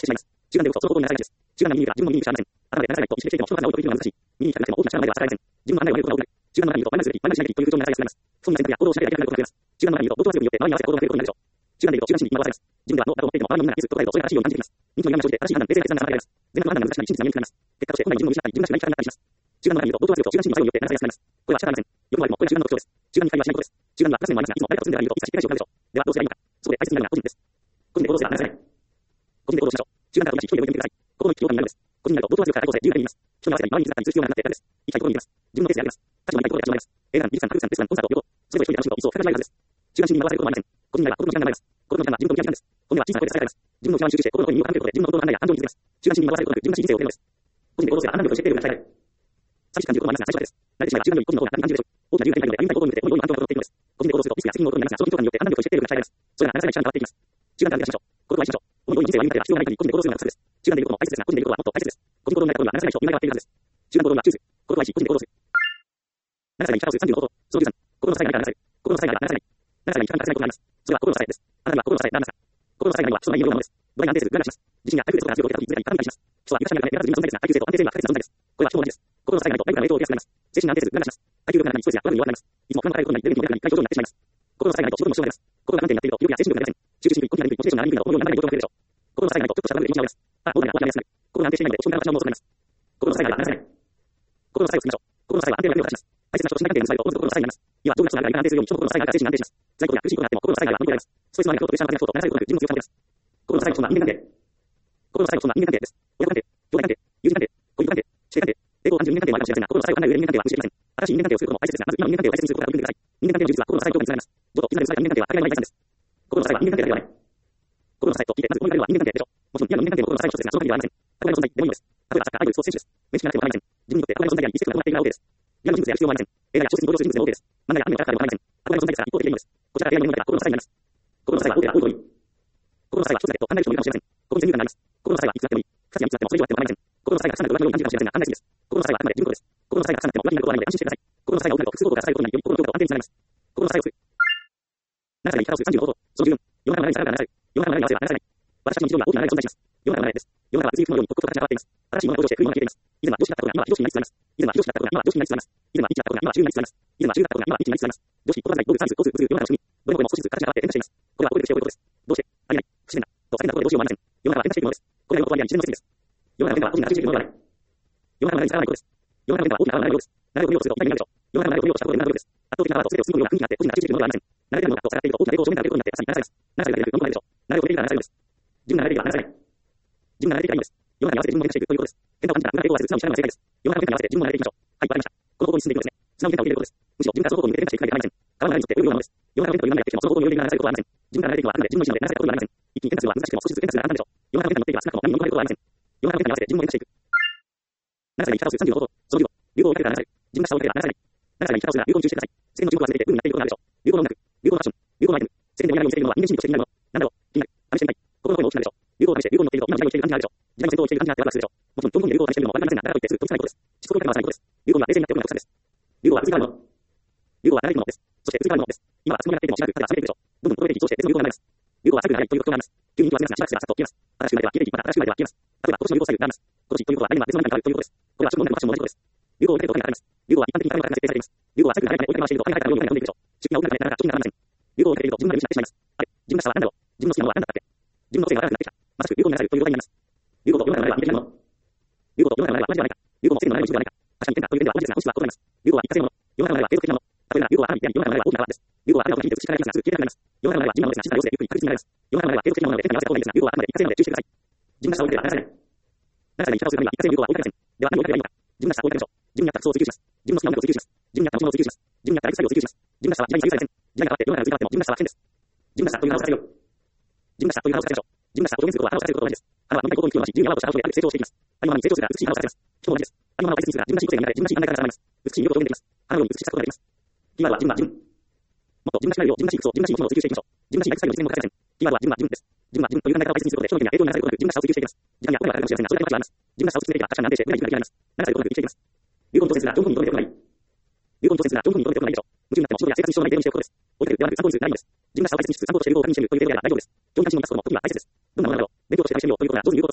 中間でこそ、その方向になさいです。中間の意味が自分の意味にしかありません。あくまでなさいと一時的に人の数が多いというのは難しい。意味にしかなくても大きな力までは使えません。自分の考えを言うことが多くない。中間の中身とマイナスよりマイナスしないという風潮になさいます。そんな選択や行動をしないといけないことが増えます。中間の中身と同調圧力によって周りに合わせた行動が増えることになるでしょう。中間で言うと中間心に惑わされます。自分ではノーだと思っていても周りのみんながイエスと答えるとそれが正しいように感じてきます。人気の歪みな正直で正しい判断、冷静な決断がなされます。全額の判断が難しくなり真実が見えにくくなります。結果として本来の自分を失ったり自分らしくない力になったりします。中間の中身と同調圧力と中間心に作用によってなされやすくなります。これは仕方ありません。良くも悪くもこれが中間の特徴です。中間に光はしないことです。中間には2つ面もありますが、いつも誰かと住んでいると一切しっかりしようと考えるでしょう。ではどうすればいいのか。そこで大切になるのは個人です。個人で行動すればならない。個人で行動しましょう。中間から同じ一人で動いてみてください。ここの一挙になるのです。個人になると同調圧力から対抗して自由になります。人に合わせたり周りに気づかったりする必要がなくなって楽です。一切ここに行きます。自分のペースでやります。価値のないところで立ち止まります。映画館、美術館、博物館、レストラン、コンサート、旅行、それぞれ一人で楽しむと一層深くなるはずです。中間心に惑わされることもありません。個人になれば心の時間が流れます。心の時間は自分と向き合う時間です。本音は小さな声で伝えられます。自分の内側に集中して心の声に身を傾けることで自分の行動の判断や感情に気づきます。中間心に惑わされることなく自分らしい人生を送るのです。個人で行動すればあなたの教えているように伝えられる。寂しく感じることもありますが、最初はです。慣れてしまえば中間より個人の方が楽に感じるでしょう。大きな理由がないので、歩みたい行動によって本当に安定を取っていくのです。個人で行動するとリスクや責任のことになりますが、その緊張感によってあなたの教えているように伝えられます。それが流さない力に変わっていきます。中間から出しましょう。心と愛しましょう。本当に人生を歩みたいが必要がない限り個人で行動するのが勝です。中間でいることも大切ですが、個人でいることはもっと大切です。個人行動のないところには流さないと夢が変わっているはずです。中間行動にはチューズ。心と愛し、個人で行動する。流さないに力をする35法。その13。心の支えがないから流される。心の支えがないから流さない。流さないに力が流さないことがあります。それは心の支えです。あなたには心の支えがありますか。心の支えがないのは人のないようなものです。土台が安定する、グラグラします。地震や台風でとかが強く受けた時、ずれたり、傾いたりします。人は床下にあるから自分の存在ですが、耐久性と安定性には不可欠な存在です。これは基本の同じです。心の支えがないと、外部からの影響を受けやすくなります。精神が安定せず、グラグラします。耐久力がなくなり、ストレスやトラブルに弱くなります。いつも不安を抱えることになり、電気も出なくなり、一回症状になってしまいます。心の支えがないと仕事にも支障があります。心が不安定になっていると、気力や精神力が出ません。集中しにくい、根気が出にくい、モチベーションが上がりにくいなど、思うようにならない状況が出るでしょう。心の支えがないと、ちょっとしたトラブルで気持ちが折れます。あ、どうだな、大きなやすくなる。心が安定していないので、落ち込みから私の妄想になります。心の支えがないから流さない。心の支えを作りましょう。心の支えは安定の力を出します。大切な人と信頼関係に結ばれると、心の支えになります。いわ、情熱と流れが安定するように、人の心の支えが精神が安定します。在庫や苦しいことがあっても、心の支えが乗り越えられます。ストレスのあることとプレッシャーのかかることと、流されることなく、自分を強く保てます。心の支えをそんな人間関係。心の支えをそんな人間関係です。親子関係、兄弟関係、友人関係、恋人関係、師弟関係、成功を感じる人間関係もあるかもしれませんが、心の支えを離れる上で人間関係は無視できません。新しい人間関係を作ることも大切ですが、まず今の人間関係を大切にすることから取り組んでください。人間関係の充実は心の支えと強化につながります。情と絆で結ばれた人間関係は当たり前の第三です。心の支えは人間関係だけではない。心の支えと聞いて、まず思い浮かべるのは人間関係でしょう。もちろん、今の人間関係も心の支えの一つですが、その限りはありません。憧れの存在でもいいのです。例えば、サッカー、アイドル、スポーツ選手です。面識がなくても構いません。自分にとって憧れの存在であり、リスクが伴っているなら OK です。リアルの人物である必要はありません。映画や小説に登場する人物でも OK です。漫画やアニメのキャラクターでも構いません。憧れの存在ですが、一方的でいいのです。こちらが恋愛のものだから心の支えになります。心の支えは大手が多いといい。心の支えは一つだけと考える人もいるかもしれません。ここに先入観があります。心の支えはいくつあってもいい。二つや三つあってもそれ以上あっても構いません。心の支えがたくさんの上手いように感じるかもしれませんが、考えすぎです。心の支えはあくまで自分のことです。心の支えがたくさんあっても浮気になることはないので安心してください。心の支えが多くなると複数方向から支えることになり、より心の強化と安定につながります。心の支えを作る。流さないに力をする35法。その14。世の中の流れに逆らうから流される。世の中の流れに合わせれば流されない。私たちの日常には大きな流れが存在します。世の中の流れです。世の中は移りゆくのように刻々と立ち上がっています。新しいものが登場して古いものが消えています。以前は常識だったことが今は非常識になりつつあります。以前は非常識だったことが今は常識になりつつあります。以前は未知だったことが今は自由になりつつあります。以前は自由だったことが今は未知になりつつあります。常識、言葉遣い、道具、算数、交通、物流、世の中の仕組み。どのことも少しずつ形が変わって変化しています。これはこれで不思議をことです。どうしてありえない。不自然だ。と叫んだところでどうしようもありません。世の中は変化していくものです。これが言うことは一連の説です。世の中の変化は個人が発信しているものではない。世の中の流れに逆らわないことです。世の中の変化は大きな流れのようです。流れを見ようとすると一体になるでしょう。世の中の流れを見ようとしたことでなるでしょう。圧倒的なパワーと全てを吸い込むような空気になって個人が発信しているものではありません。流れているものが下がっていると大きな抵抗を正面から受けることになって朝に流されます。流されているどのくらいでしょう。流れを止めているから流されるのです。自分が流れているから流されない。自分が流れているからいいのです。世の中に合わせて自分も変化していくということです。変化を感じたら無駄抵抗はせず素直に従うのが正解です。世の中の変化に合わせて自分も流れていきましょう。はい、わかりました。この方向に進んでいくのですね。素直に変化を受け入れることです。むしろ自分からその方向に向けて変化していくだけではありません。川の流れに沿って泳ぐようなものです。世の中の変化という流れがやってきてもその方向に泳ぎながら流されることはありません。自分から流れていくのはあくまで自分の意思なので流されたことにはなりません。一気に変化するのは難しくても少しずつ変化するのが簡単でしょう。世の中の変化に乗っていけば少なくとも何も生まれることはありません。世の中の変化に合わせて自分も変化していく。流されに力をする35法。その15。流行を受けてから流される。自分が下を向けてから流されない。流されに力をするなら流行に注意してください。世間の注目を集めて運になっていることがあるでしょう。流行の音楽、流行のファッション、流行のアイテム。世間で盛り上がりを見せているものは人間心理として気になるもの。なんだろう、気になる。試してみたい。心の声も大きくなるでしょう。流行を試して流行に乗っていると今の時代を生きている感じがあるでしょう。時代の先頭を生きている感じがあってワクワクするでしょう。もちろんどんどん流行を試しているのも悪いませんが、だからといってずっと見せないことです。しつこくかけ回さないことです。流行には冷静になっておくのが特徴です。流行は移り変わるもの。流行は流れていくものです。そして移り変わるものです。今はつもりがなっていてもしばらく風が冷めていくでしょう。どんどん衰えて緊張して別の流行が流れます。流行はサイクルが速いという特徴があります。急に人は冷めますがしばらくすればさっと消えます。新しく生まれては消えていき、また新しく生まれては消えます。例えば今年の流行サイクルがあります。今年ということは来年は別の何かがあるということです。これは主語のファッションも同じことです。流行を受けてお金がかかります。流行は一般的に金をかけて設定されています。流行はサイクルが速いから追いかけ回していると金がかかるようになっていくでしょう。出費が多くなるから貯金がかかりません。流行を受けていると自分が見失ってしまいます。あれ、自分らしさは何だろう。自分の好きなものは何だったっけ。自分の性が悪くなってきた。まさしく流行になさるという状態になります。流行と世の中の流れは似ているもの。流行と世の中の流れは同じではないか。流行も世間の流れの一部ではないか。確かに変化という点では同じですが、本質は異なります。流行は一過性のもの。世の中の流れは継続的なもの。例えば流行は花火であり、世の中の流れは大きな泡です。流行はあれを響いて美しく輝きますが、すぐ消えなくなります。世の中の流れは地味なものですが、静かな様子でゆっくり確実に流れます。世の中の流れは継続的なもので変化に合わせた方がいいですが、流行はあくまで一過性なので注意してください。自分が下を向けては流されない。流されに力をするためには一過性の流行は追いかけません。では何を追いかければいいのか。自分が下を追いかけましょう。自分に合った服装を追求します。自分の好きな音楽を追求します。自分に合った持ち物を追求します。自分に合ったライフスタイルを追求します。自分が下は時代に左右されません。時代が変わって世の中が移り変わっても自分が下は変です。自分が下という名をさせよう。自分が下という名をさせましょう。自分が下と表現することは花をさせることと同じです。花は飲みたいことに気を増し、自由に泡をした後で成長していきます。ありのままに成長するが美しい花をさせます。人も同じです。ありのままを大切にするが自分らしい個性が見られ、自分らしい考え方が生まれます。美しい魅力を表現できます。花のように美しさができます。キーワードは自分は自分。もっと自分らしくなるよう、自分らしい服装、自分らしい持ち物を追求していきましょう。自分らしいライフスタイルの実現も欠かせません。キーワードは自分は自分です。自分は自分という考え方を大切にすることで、将来には影響になされることなく、自分らしさを追求していきます。時間や声はかかるかもしれませんが、それだけの価値はあります。自分らしさを追求していけば、確かに安定して、未来になります。流されることなく生きていきます。流行に挑戦するが、上手に認めておくのがいい。流行に挑戦するが、上手に認めておくのがいいでしょう。夢中になっても仕事や生活に支障のない程度にしておくことです。追いかけるではなく参考にする何もです。自分らしさを大切にしつつ、参考として流行を確認しているという程度であれば大丈夫です。興味関心を持つことも特には大切です。どんなものだろう。勉強として試してみようということが上手に流行と付き合います。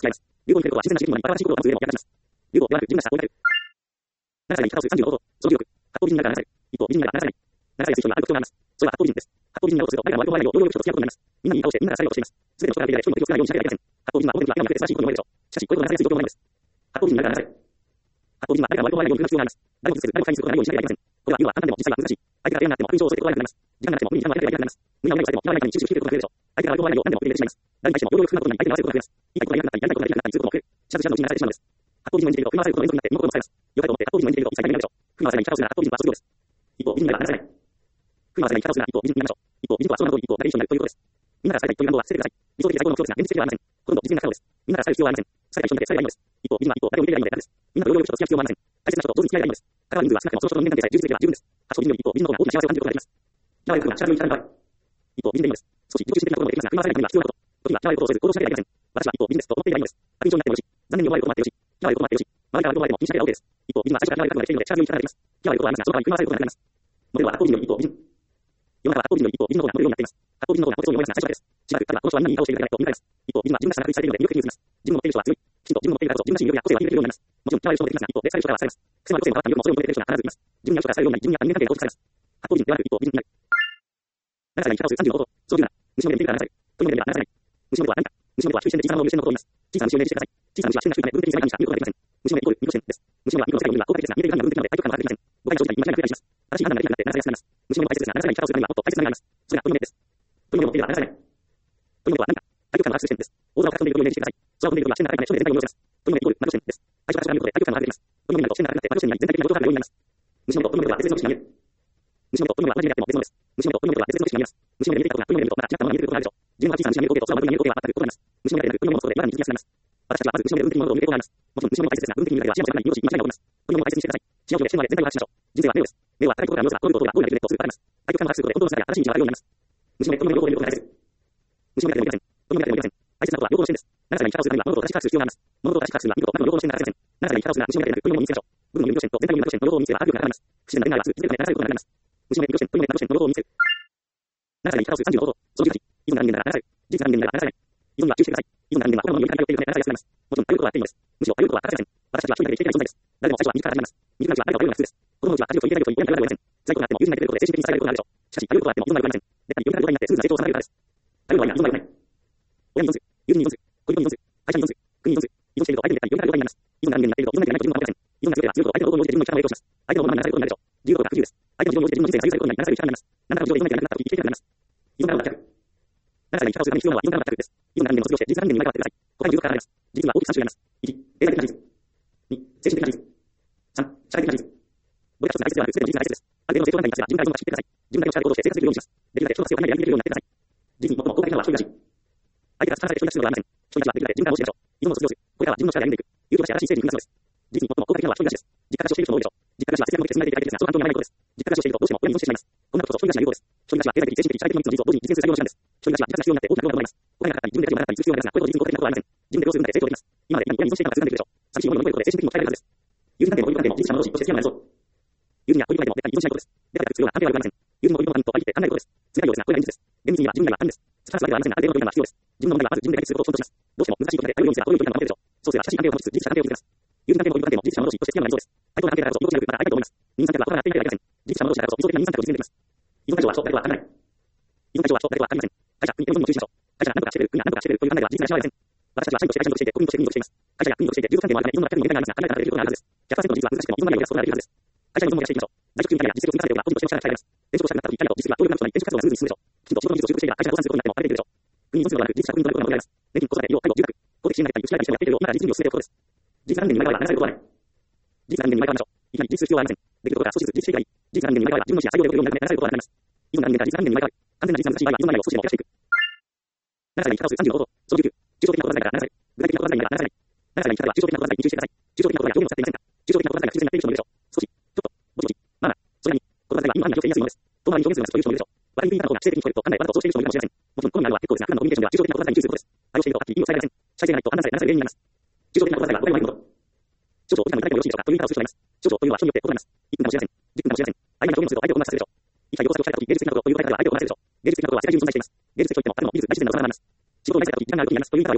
流行に触れることは自然な刺激にもなり、新しい行動をまず上も流行ではなく自分がした行為である。7歳に片数35法、総重力。発行美人になる7歳。一方、美人になる7歳。7歳水準はある特徴があります。それは発行美人です。発行美人になろうとすると、誰が周りの弱いを容量力と付き合うことになります。みんなに倒して、みんながされようとしています。すべての人ができる人の気をつけないようにしなければいけません。発行美人は表には今まで素晴らしいことに思えるでしょう。しかし、これほどなされやすい状況はないです。発行美人になる7歳。発行美人は誰が周りの弱いようにする必要があります。誰も傷つけず、誰も介にすることがないようにしなければいけません。これは言うは簡単でも実際は難しい。相手が嫌になっても悪意上を添えることがなくなります。時間がなくても無理に時間がやりたくなります。無理なお願いをされても、言わないかに集中していることが増えるでしょう。相手が悪いを何でも受け入れてしまいます。誰に対しても容量力不足なことに相手に合わせることが増えます。言いたいことが言えなくなったり、やりたいことができなくなったりすることも増える。シャツシャツのうちに流れてしまうのです。発行美人を演じていると、振り回されることの連続になって、身の心も抑えます。よかれと思って発行美人を演じていると、一切大変になるでしょう。振り回されに力をするなら発行美人は卒業です。一方、美人にならならせない。振り回されに力をするなら一方、美人になりましょう。一方、美人とはその名の通り一方、誰一緒になるということです。みんながされたいという願望は捨ててください。理想的最高の目標ですが、現実的ではありません。ほとんど実現が可能です。みんながされる必要はありません。されたい一緒になってされればいいのです。一方、美人は一方、誰を見ていればいいので楽です。みんなと容量力と付き合う必要はありません。大切な人と上手に付き合えばいいのです。関わる人数は少なくても、その人の人間関係さえ充実できれば十分です。発想美人より一方、美人の方が大きな幸せを感じることができます。やわいことが力に力に変わる。一方、美人でいいのです。少し自己中心的なこともできますが、振り回されないためには必要なこと。時にはやわいことをせず行動しなければいけません。私は一方、美人ですと思っていればいいのです。悪印象になってもよし、残念に弱いこともあってよし、やわいこともあってよし、周りから悪いこともあっても気にしなければ OK です。一方、美人は最初からやわい覚悟ができているので、力に力ができます。やわいことはありますが、その場合に振り回されることがなくなります。モデルは発行美人より一方、美人。世の中は発行美人より一方、美人の方がモデルになっています。発行美人の方がモテそうに思いますが、最初だけです。しばらく彼はこの人はみんなにいい顔をしているだけだと見られます。一方、美人は自分がした中にされているので、魅力的に映ります。自分の持っている人は強い。きちんと自分の持っているからこそ、自分らしい魅力や個性をアピールできるようになります。もちろん、嫌われる人もできますが、一方で、される人からはされます。癖のある個性も変わった魅力もそれを求めている人が必ずいます。自分に合う人からされるようになり、自分に合った人間関係が構築されます。発行美人ではなく一方、美人になる。7歳に片数35法、総重な。虫の目で見ているから7歳。というのではならない。虫の目とは何か。虫の目とは終点で小さなものを見る視点のことを言います。小さな虫をイメージしてください。小さな虫は終点が低いため、文的に最短にしか見ることができません。虫の目イコールミクロ視点です。虫の目はミクロ世界の意味は効果的ですが、見えている範囲は文的なので、対極感は感じません。誤解が生じたり、間違いなく繰り返します。正しい判断ができなくなって7歳が過ぎます。虫の目も大切ですが、7歳に片をするためにはもっと大切なのがあります。それが問いの目です。問いの目を持っていれば7歳ない。問いの目とは何か。対極感のある視点です。大空を飛んでいることをイメージしてください。空を飛んでいることは視点の中で正面全体を見下ろせます。問いの目イコールマクロ視点です。最初からそれが見ることで対極感が出てきます。問いの目になると視点がなくなってマクロ視点になり、全体的な状況がようになります。虫の目と問いの目は別々の視点が見える。虫の目と問いの目は同じ目であっても別物です。虫の目と問いの目は別々の視点が見えます。虫の目で見ていたことが問いの目で見ると、まだ違ったものが見えてくることがあるでしょう。自分は小さな虫が見える光景と空を丸く見える光景は全く異なります。虫の目でなく問いの目のことで、まだに気がつきます。私たちはまず虫の目で文的なものを見ることがあります。もちろん虫の目も大切ですが、文的に見るだけでは視野も狭い、命、間違いが起こります。問いの目を大切にしてください。視野を広げて視野まで全体を把握しましょう。人生は目をです。目は高いことから見ようが、どういうことがどういうレベルとするかあります。対極感を把握することで、本当の姿や正しい道があるようになります。虫の目と問いの目を両方で見ることが大切です。虫の目だけでもいけません。問いの目だけでもいけません。大切なことは両方の視点です。7歳に力をするためには物事を正しく把握する必要があります。物事を正しく把握するには、見事、両方の視点がありません。7歳に力をするなら虫の目だけでなく、問いの目を見つけましょう。部分の指の視点と全体の指の視点の両方を見つければ握力が上がります。不自然な恋愛は続けるため7歳のことがなります。虫の目、指の視点、問いの目、指の視点の両方を見つける。7歳に力をする35法、その18、依存が人間なら7歳。事実が人間なら7歳。依存は注意してください。依存が人間は心のより関係をっているため7歳が過ぎます。もちろん、頼ることはあっていいのです。むしろ、頼ることは欠かせません。私たちは一人だけ生きていけない存在です。誰でも最初は右から始めます。右から始めます。誰かを頼るのが普通です。子供のうちは家事を言いたいことを言いたいことはありません。在庫があっても友人がいてくれることで精神的に支えられることがあるでしょう。しかし、頼ることはあっても依存がありません。劣化に読みたい状態になってすぐな成長を収めるからです。頼るのは依存が良くない。親に依存する。友人に依存する。恋人に依存する。会社に依存する。国に依存する。依存していると相手に劣化に読みたい状態になります。依存が人間になっていると依存が人間になると自分のことはありません。依存が強ければ強いほど相手の行動に応じて自分の力を影響します。相手のものにならされることになるでしょう。自由度が不自由です。相手の自分を応じて自分の人生が左右されることになり、ならされる力になります。何らかの事情で依存がいなくなったとき、生きていけなくなります。依存からの脱却。7歳に力をするために必要なのは依存からの脱却です。依存が人間を卒業して、事実が人間に前変わってください。他に16からあります。事実は大きく3種類あります。1、経済的な事実。2、精神的な事実。3、社会的な事実。どれか一つが大切ではなく、全ての事実が大切です。ある程度の成長段階に達せば、自分から依存が知ってください。自分だけの力で行動して生活できるようにします。できるだけ人が強くないようにできるようになってください。事実に最も効果的なのは一人立ち。相手が力されて人に立つのではありません。人に立ちはできるだけ自分から応じていましょう。依存を卒業する。これからは自分の力で歩んでいく。有効だし新しい政治に踏み出すのです。事実に最も効果的なのは一人立ちです。実家暮らしをしている人も多いでしょう。実家暮らしは節約の時積み上げていただけですが、それは本当にやらないことです。実家暮らしをしているとどうしても親に依存してしまいます。こんなことこそ一人立ちが有効です。一人立ちは経済的、精神的、社会的な3つの事実を同時に実現する最良の手段です。一人立ちは自殺が必要になって大きな苦労が生まれます。お金がかかったり、自分でやる必要がなかったりする必要がありますが、これと実に効果的なことはありません。自分でどうするので成長できます。今まで親に依存していたのが痛感できるでしょう。寂しい思いを乗り越えることで精神的にも鍛えられるはずです。友人関係も恋人関係も事実上の同士として必要な要素。友人や恋人関係も絶対に依存しないことです。だから必要な関係はありません。友人の恋人の他人と相手って考えることです。辛いようですが、これが現実です。厳密には自分には他人です。突き放すわけではありませんが、ある程度の距離感は必要です。自分の問題はまず自分で解決することを尊重します。どうしても難しいことで頼るようにすれば遠い距離感が持てるでしょう。そうすれば親しい関係を保ちつつ、事実な関係を築きます。友人関係も恋人関係も事実上の同士として必要な要素です。相手の関係だからこそ依存しなく、また相手と思います。人間関係は心があっていないだけではありません。事実上の同士だからこそ理想的な人間関係を実現できます。依存感情は人、誰かは関係ない。依存感情は人、誰かは関係ない。会社、国、依存にも注意しましょう。会社が何とかしてくれる、国が何とかしてくれるという考えでは事実なしはありません。私たちは社員として会社としていて、国民として国民としています。会社や国としていて、従属関係もあるため、依存の中身に限界がありますが、考え方ができることがあるはずです。100% の事実は難しくても依存内容を減らすことができるはずです。会社に依存も減らしていきましょう。在職中にキャリア、実績を積み重ねておけば、個人としての社会が鍛えられます。転職をしたくなった時、キャリアと実績がどういうことになり、転職活動がスムーズに進むでしょう。きちんと仕事の技術を習得していれば、会社が倒産することになってもあれできるでしょう。国に依存するのではなく、事実が国民とのことが問題です。年金、子育て、医療、介護、住宅、公的支援が減ったり、失敗したりしてもやっているよう、まだ実務を進めておくことです。事実が人間に前からならされることはない。事実が人間に前からましょう。いきなり実する必要はありません。できることから少しずつ実績がいい。事実が人間に前から自分の意思や裁量できるようになるためならされることがあります。依存が人間から実が人間に前から完全な実が難しい場合は依存内容を少しでも減らしていく。7歳に力をする35法、総19、抽象的な心がないから7歳。具体的な心がないから7歳。7歳に力は抽象的な心がに集中してください。抽象的な心が表現を使っていませんか。抽象的な心が不自然になっている人もいるでしょう。少し、ちょっと、ぼちぼち、まあまあ、それなりに、心が今は表現しやすいものです。遠回りに表現するのがという人もいるでしょう。割り切りな方が知性的に聞こえると考え、わざとそうしている人もいるかもしれません。もちろん、このようなのは結構ですが、普段のコミュニケーションでは抽象的な心がに注意することです。対応しているとはっきり意味を伝えられません。社会性がないと判断され7歳で例になります。抽象的な心が他にもないこと。少々お時間のいただいてもよろしいでしょうかという言い方をする人がいます。少々というのは人によって異なります。1分かもしれません。10分かもしれません。相手が表現をすると相手を困惑させるでしょう。一体要素をされたとき、芸術的なことという言い方では相手を困らせるでしょう。芸術的なことは世界中に存在しています。芸術的なことは誰でも美術、大事なのが収まられます。仕事を大事なとき、時間があるときにやりますという言い方はよくありません。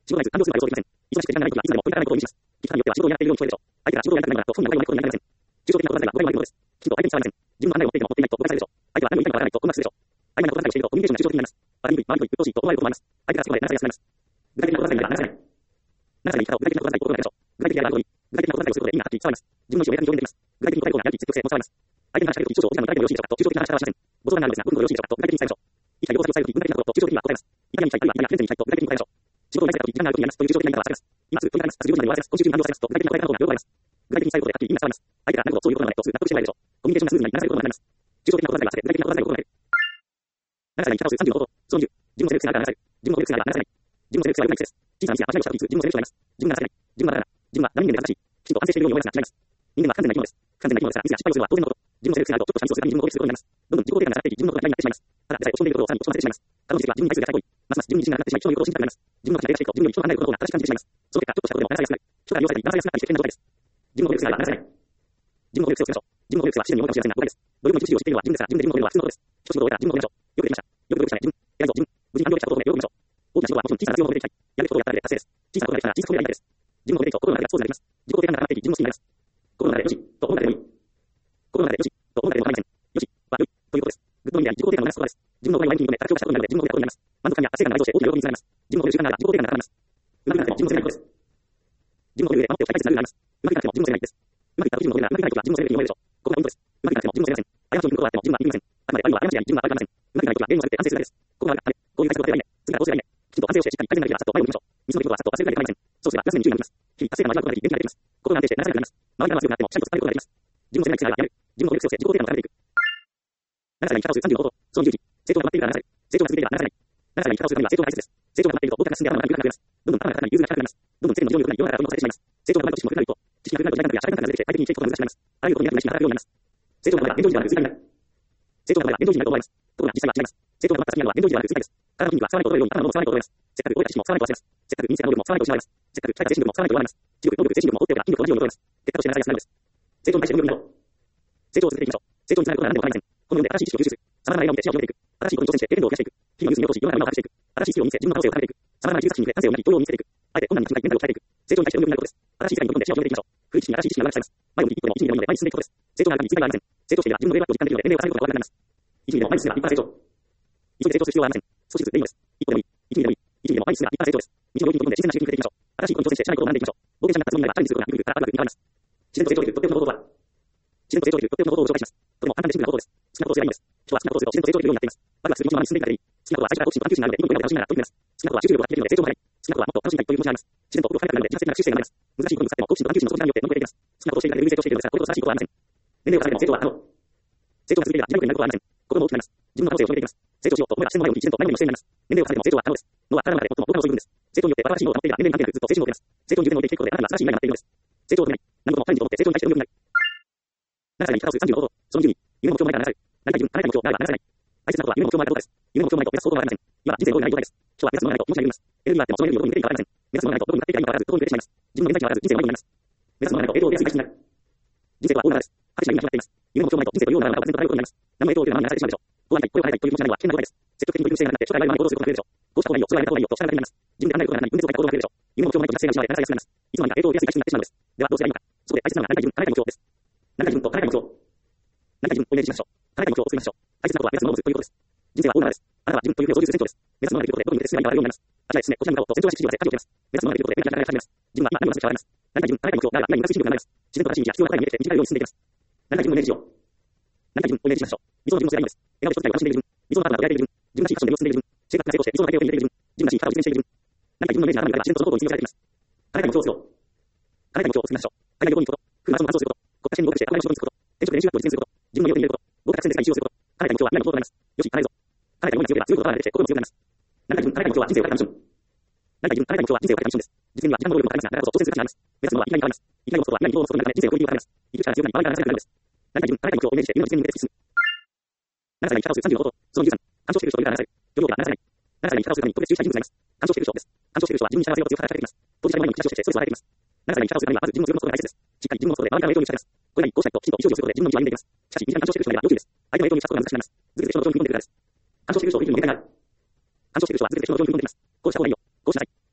仕事内容、感情する場合を想像できません。忙しくて時間がないときはいつまでもポイントがないことを意味します。時間によっては仕事をやっているように聞こえるでしょう。相手が仕事をやりたくないならと本人が言わないことになりません。抽象的な言葉遣いは誤解の悪いものです。きちんと相手に伝わりません。自分の案内を持っていても持っていないと誤解されるでしょう。相手は何を言いたいのかわからないと困惑するでしょう。相手が言葉遣いをしているとコミュニケーションが抽象的になります。悪い周りと鬱陶しいと思われることもあります。相手がそこまでなされやすくなります。具体的な言葉遣いにはならない。ならない言い方を具体的な言葉遣いを心がけましょう。具体的である後に、具体的な言葉遣いをすることで意味がはっきり伝わります。自分の意思を明確に表現できます。具体的に答えることがやり積極性も伝わります。相手に話しかけるとき、少々お時間のいただいてもよろしいでしょうかと抽象的な話し方はしません。ご相談があるのですが、僕のよろしいでしょうかと具体的に伝えましょう。一体要素を伝えるとき、具体的なことと抽象的には答えます。イタリアに行きたい、あるいはプレゼントに行きたいと具体的に答えましょう。仕事を内製たとき、時間があるときにやりますという抽象的な言い方は避けます。今すぐ、とにかくます。明日15時までに終わらせます。今週中に完了させますと具体的な答え方の方がよくわかります。具体的に伝えることではっきり意味が伝わります。相手がなるほどそういうことなのねとすぐ納得してもらえるでしょう。コミュニケーションがスムーズになり、なされることになります。抽象的な言葉遣いは避け、具体的な言葉遣いを心がける。ならさない言い方をする30の方法。その10、自分のセルフセラーがならされる。自分のセルフセラーがならさない。自分のセルフセラーはよくないです。小さなミスや間違いをしたとき、自分のセルフセラーが自分のセルフとなります。自分がならさない。自分がならない。自分は何人間でも正しい。きちんと反省しているように思いますが違います。人間は完全な生き物です。完全な生き物ですから、ミスや失敗をするのは当然のこと。自分のセルフセラーとちょっとしたミスをするために自分を攻撃することになります。どんどん自己肯定感が下がっていき、自分のことが嫌いになってしまいます。ただでさえ落ち込んでいることをさらに落ち込ませてしまいます。他の実績は自分に対する高い。ますます自分に自信がなくなってしまい、人の言うことを信じたくなります。自分の価値が低下していくと、自分より人の案内することが正しく感じてしまいます。その結果、ちょっとしたことでもならされやすくなり、人から利用されていならされやすくなったりして危険な状態です。自分の努力すらならさない。自分の努力性をつけましょう。自分の努力性は自然に思うかもしれませんが、誤解です。努力の一部を知っているのは自分ですが、自分で自分の努力は普通のことです。一仕事を終えたら自分の努力をやりましょう。よくできました。よく努力したね。自分。偉いぞ、自分。無事に完了できたことを褒め、よく見ましょう。大きな仕事はもちろん小さな目標を持っていきたい。やるべきことをやっただけで達成です。小さなことができたら小さく褒めればいいだけです。自分の努力と心の中でガッツポーズになります。自己肯定感が上がっていき、自分の好きになります。心の中でよしと思う中でもいい。心の中でよしと思う中でも構いません。よしは良いということです。グッドになり自己肯定感を増すことです。自分の行いを前向きに認め、高評価したことになるので自分の努力がことになります。満足感や達成感が内蔵して大きな喜びにつながります。自分の努力習慣があれば自己肯定感が高まります。うまくいかなくても自分の責めないことです。自分の努力で守っておきたい大切なルールがあります。うまくいかなくても自分の責めないです。うまくいった時自分の努力がうまくいかない時は自分の責めるという思いでしょう。ここがポイントです。うまくいかなくても自分の責めません。過ちを見ることがあっても自分は見ません。あくまで悪いは過ちであり自分は悪いはありません。うまくいかない時はゲームを作って反省するだけです。ここが悪い。こういう対策をすればいいね。次からこうすればいいね。きちんと反省をしてしっかり改善ができればさっと前を向きましょう。ミスの出来事はさっと忘れるだけで構いません。そうすればプラスに注意が向きます。日々達成感の味わうことができ、元気が出てきます。心が安定してなされなくなります。周りがまっすぐなってもしっかりと伝えることができます。自分の責めない癖があればやめる。自分の努力をして自己肯定感を高めていく。ならさない生き方をする30の方法。その10時。成長が待っているからならされる。成長が続いていればならさない。ならさない生き方をするためには成長が大切です。成長が待っていると僕たちが進んで頭が緩くなります。どんどん頭が頭に融通が利かなくなります。どんどん世間の事情によくなり世の中が取り残されてしまいます。成長が待っていると知識も低くなると、知識が低くなると社会感覚が出てきて相手に生きていくことが難しくなります。あらゆることに意識が働くようになります。成長が現状維持ではなく衰退になる。成長が現状維持になると思われます。ところが実際は違います。成長が待った先にあるのは現状維持ではなく衰退です。体の筋肉は使わないと衰えるように頭の脳も使わないと衰えます。せっかく覚えた知識も使わないと忘れます。せっかく身につけた能力も使わないと失われます。せっかく鍛えた精神力も使わないと弱まります。知力、能力、精神力も持っておけば筋力と同じように衰えます。結果としてなされやすくなるのです。成長に対しての力を成長を続けていきましょう。成長につながることは何でも構いません。この世で新しい知識を吸収する。様々な映画を見て視野を広げていく。新しいことに挑戦してレベルを増やしていく。日々のニュースに落とし世の中を見落とししていく。新しいスキルを見せ自分の可能性を高めていく。様々な技術作品で感性を磨き、動揺を見せていく。あえて困難に気づいメンタルを鍛えていく。成長に対しての魅力になることです。新しい世界に飛び込んで視野を広げていきましょう。古い知識に新しい知識が流れています。前を向き一歩でも一ミリでもいいので前に進んでいくことです。成長があるに違いはありません。成長していれば自分のレベルアップを実感できるので年齢を重ねることが悪くなります。一ミリでも前に進めば立派な成長。急いで成長する必要はありません。少しずつでいいのです。一歩でもいい。一ミリでもいい。一ミリでも前に進めば立派な成長です。道の上に飛び込んで自然な習慣に触れていきましょう。新しいことに挑戦して知らないことを学んでいきましょう。冒険者になったつもりになればチャレンジすることがビクビクからあるあるに変わります。自然と成長できるとってもの方法は自然と成長できるとってもの方法を紹介します。とても簡単でシンプルな方法です。好きなことをすればいいのです。人は好きなことをすると自然と成長できるようになっています。あるいはする道の前に進んでいくだけでいい。好きなことは最初から好奇心と探求心があるので、今の楽しみながら取り組めます。好きなことは集中力が発揮できるので成長も早い。好きなことはもっと楽しみたいという気持ちがあります。自然と奥が深くなるので自発的な学習性があります。難しいことに使っても好奇心と探求心のその時間によって乗り越えていきます。好きなことをしているだけで成長しているのですが、これほど正しいことはありません。年齢を重ねても成長は可能。成長が続いていれば自分になることはありません。心も大きくなります。自分の可能性を広げていきます。成長しようと思えば視線の前を向き自然と前のめりの姿勢になります。年齢を重ねても成長は可能です。脳は体の中で最も奥が遅い部分です。成長によって新しいものを保っていれば年齢に関係なくずっと成長を受けます。成長に優先を置いていくことであなたが新しい未来になっているのです。成長を止めない。何事もチャレンジと思って成長に対して無力になる。ならさない生き方をする30の方法。その10に夢の目標を前からならされる。なりたい自分、叶えたい目標ならばならさない。大切なことは夢の目標を前からです。夢の目標を前と目指す方法はありません。今は人生の大いない状態です。今日は目指すものがないと気持ちが緩みます。エネルギーがあってもそのエネルギーをどこに向けていいかわかりません。目指すものがないとどこに向かっていいか意味がわからずどこに向けてしまいます。自分の現在地がわからず人生の迷子になります。目指すものがないと影響を受けやすい体質になる。人生とは大ならです。拍手が今決まっています。夢の目標もないと人生というようながらが自然と漂うことになります。何の影響を受けるままにならされてしまうでしょう。こうありたい、これを変えたいという気持ちがないのは危険なことです。積極的に取り組む姿勢がなくなって将来の前に行動することが増えるでしょう。こうした方がいいよ、それはやめた方がいいよと下がりになります。自分で考えることがないのに運動することが増えるでしょう。夢の目標もないと達成が失われなされやすくなります。いつの間にか影響を受けやすい体質になってしまうのです。ではどうすればいいのか。そこで大切なのはなりたい自分、叶えたい目標です。なりたい自分と叶えたい目標。なりたい自分をイメージしましょう。叶えたい目標を作りましょう。大切なことは目指すものを持つということです。人生は大ならです。あなたは自分という夢を操縦する船長です。目指すものができることでどこに向けて進めばいいかわかるようになります。あちらへ進め、こちらに向かおうと先頭らしい指示を出せ、舵を受けます。目指すものができることで目標が長くなります。自分は今何をなすべきかわかります。なりたい自分、叶えたい目標ならば今に向かす指示が流れます。自然と正しい道や必要な答えに見えて短いように進んでいきます。なりたい自分をイメージしよう。なりたい自分をイメージしましょう。理想の自分をすればいいのです。笑顔で一つ一回を楽しんでいる自分。理想のパートナーと出会えている自分。自分らしいファッションで身を包んでいる自分。生活が成功して理想の相手を手に入れている自分。自分らしい体を実現している自分。何か自分のイメージが頭に浮かべば自然とそのことに実現されていきます。叶えたい目標を作ろう。叶えたい目標を作りましょう。海外旅行に行くこと。フルマラソンの完走すること。国家試験に合格してonlineの仕事に就くこと。転職で練習学校に実践すること。自分の夢を手に入れること。合格戦で世界一周をすること。叶えたい目標は未来の目標となります。よし、叶えるぞ。叶えた夢が強ければ強いことが出てきて心も強くなります。なりたい自分、叶えたい目標は人生をかけたミッション。なりたい自分、叶えたい目標は人生をかけたミッションです。実現には時間も労力もかかりますが、だからこそ挑戦する価値があります。目指すものは生きがいに変わります。生きがいを持つことは未来に希望を持つことになるため人生を超える理由がわかります。生きる力が強くなり、周りから話せなくなるのです。なりたい自分、叶えたい目標をイメージして夢の実現に向けて突き進む。ならさない生き方をする30の方法。その13、干渉している人を見たらならされる。世の中がならさない。ならさない生き方をするために特別注意した人物がいます。干渉している人です。干渉している人は自分に従わせようと強く働きかけています。当事者の前に口出しをしてストレスを与えています。ならさない生き方をするためにはまず自分の自分のことが大切です。しっかり自分のことで周りからの影響に打ち勝てます。これがいい、こうしたいときちんと意思を強くすることで自分の道を歩んでいきます。しかし、身近に干渉している人がいれば要注意です。相手の影響に打ち勝つことが難しくなります。ずるずる人の情報に踏み込んでいるからです。干渉している人を見るのに限界がある。干渉している人はずるずる人の情報に踏み込んでいます。こうした方がいいよ。こうしなさい。こ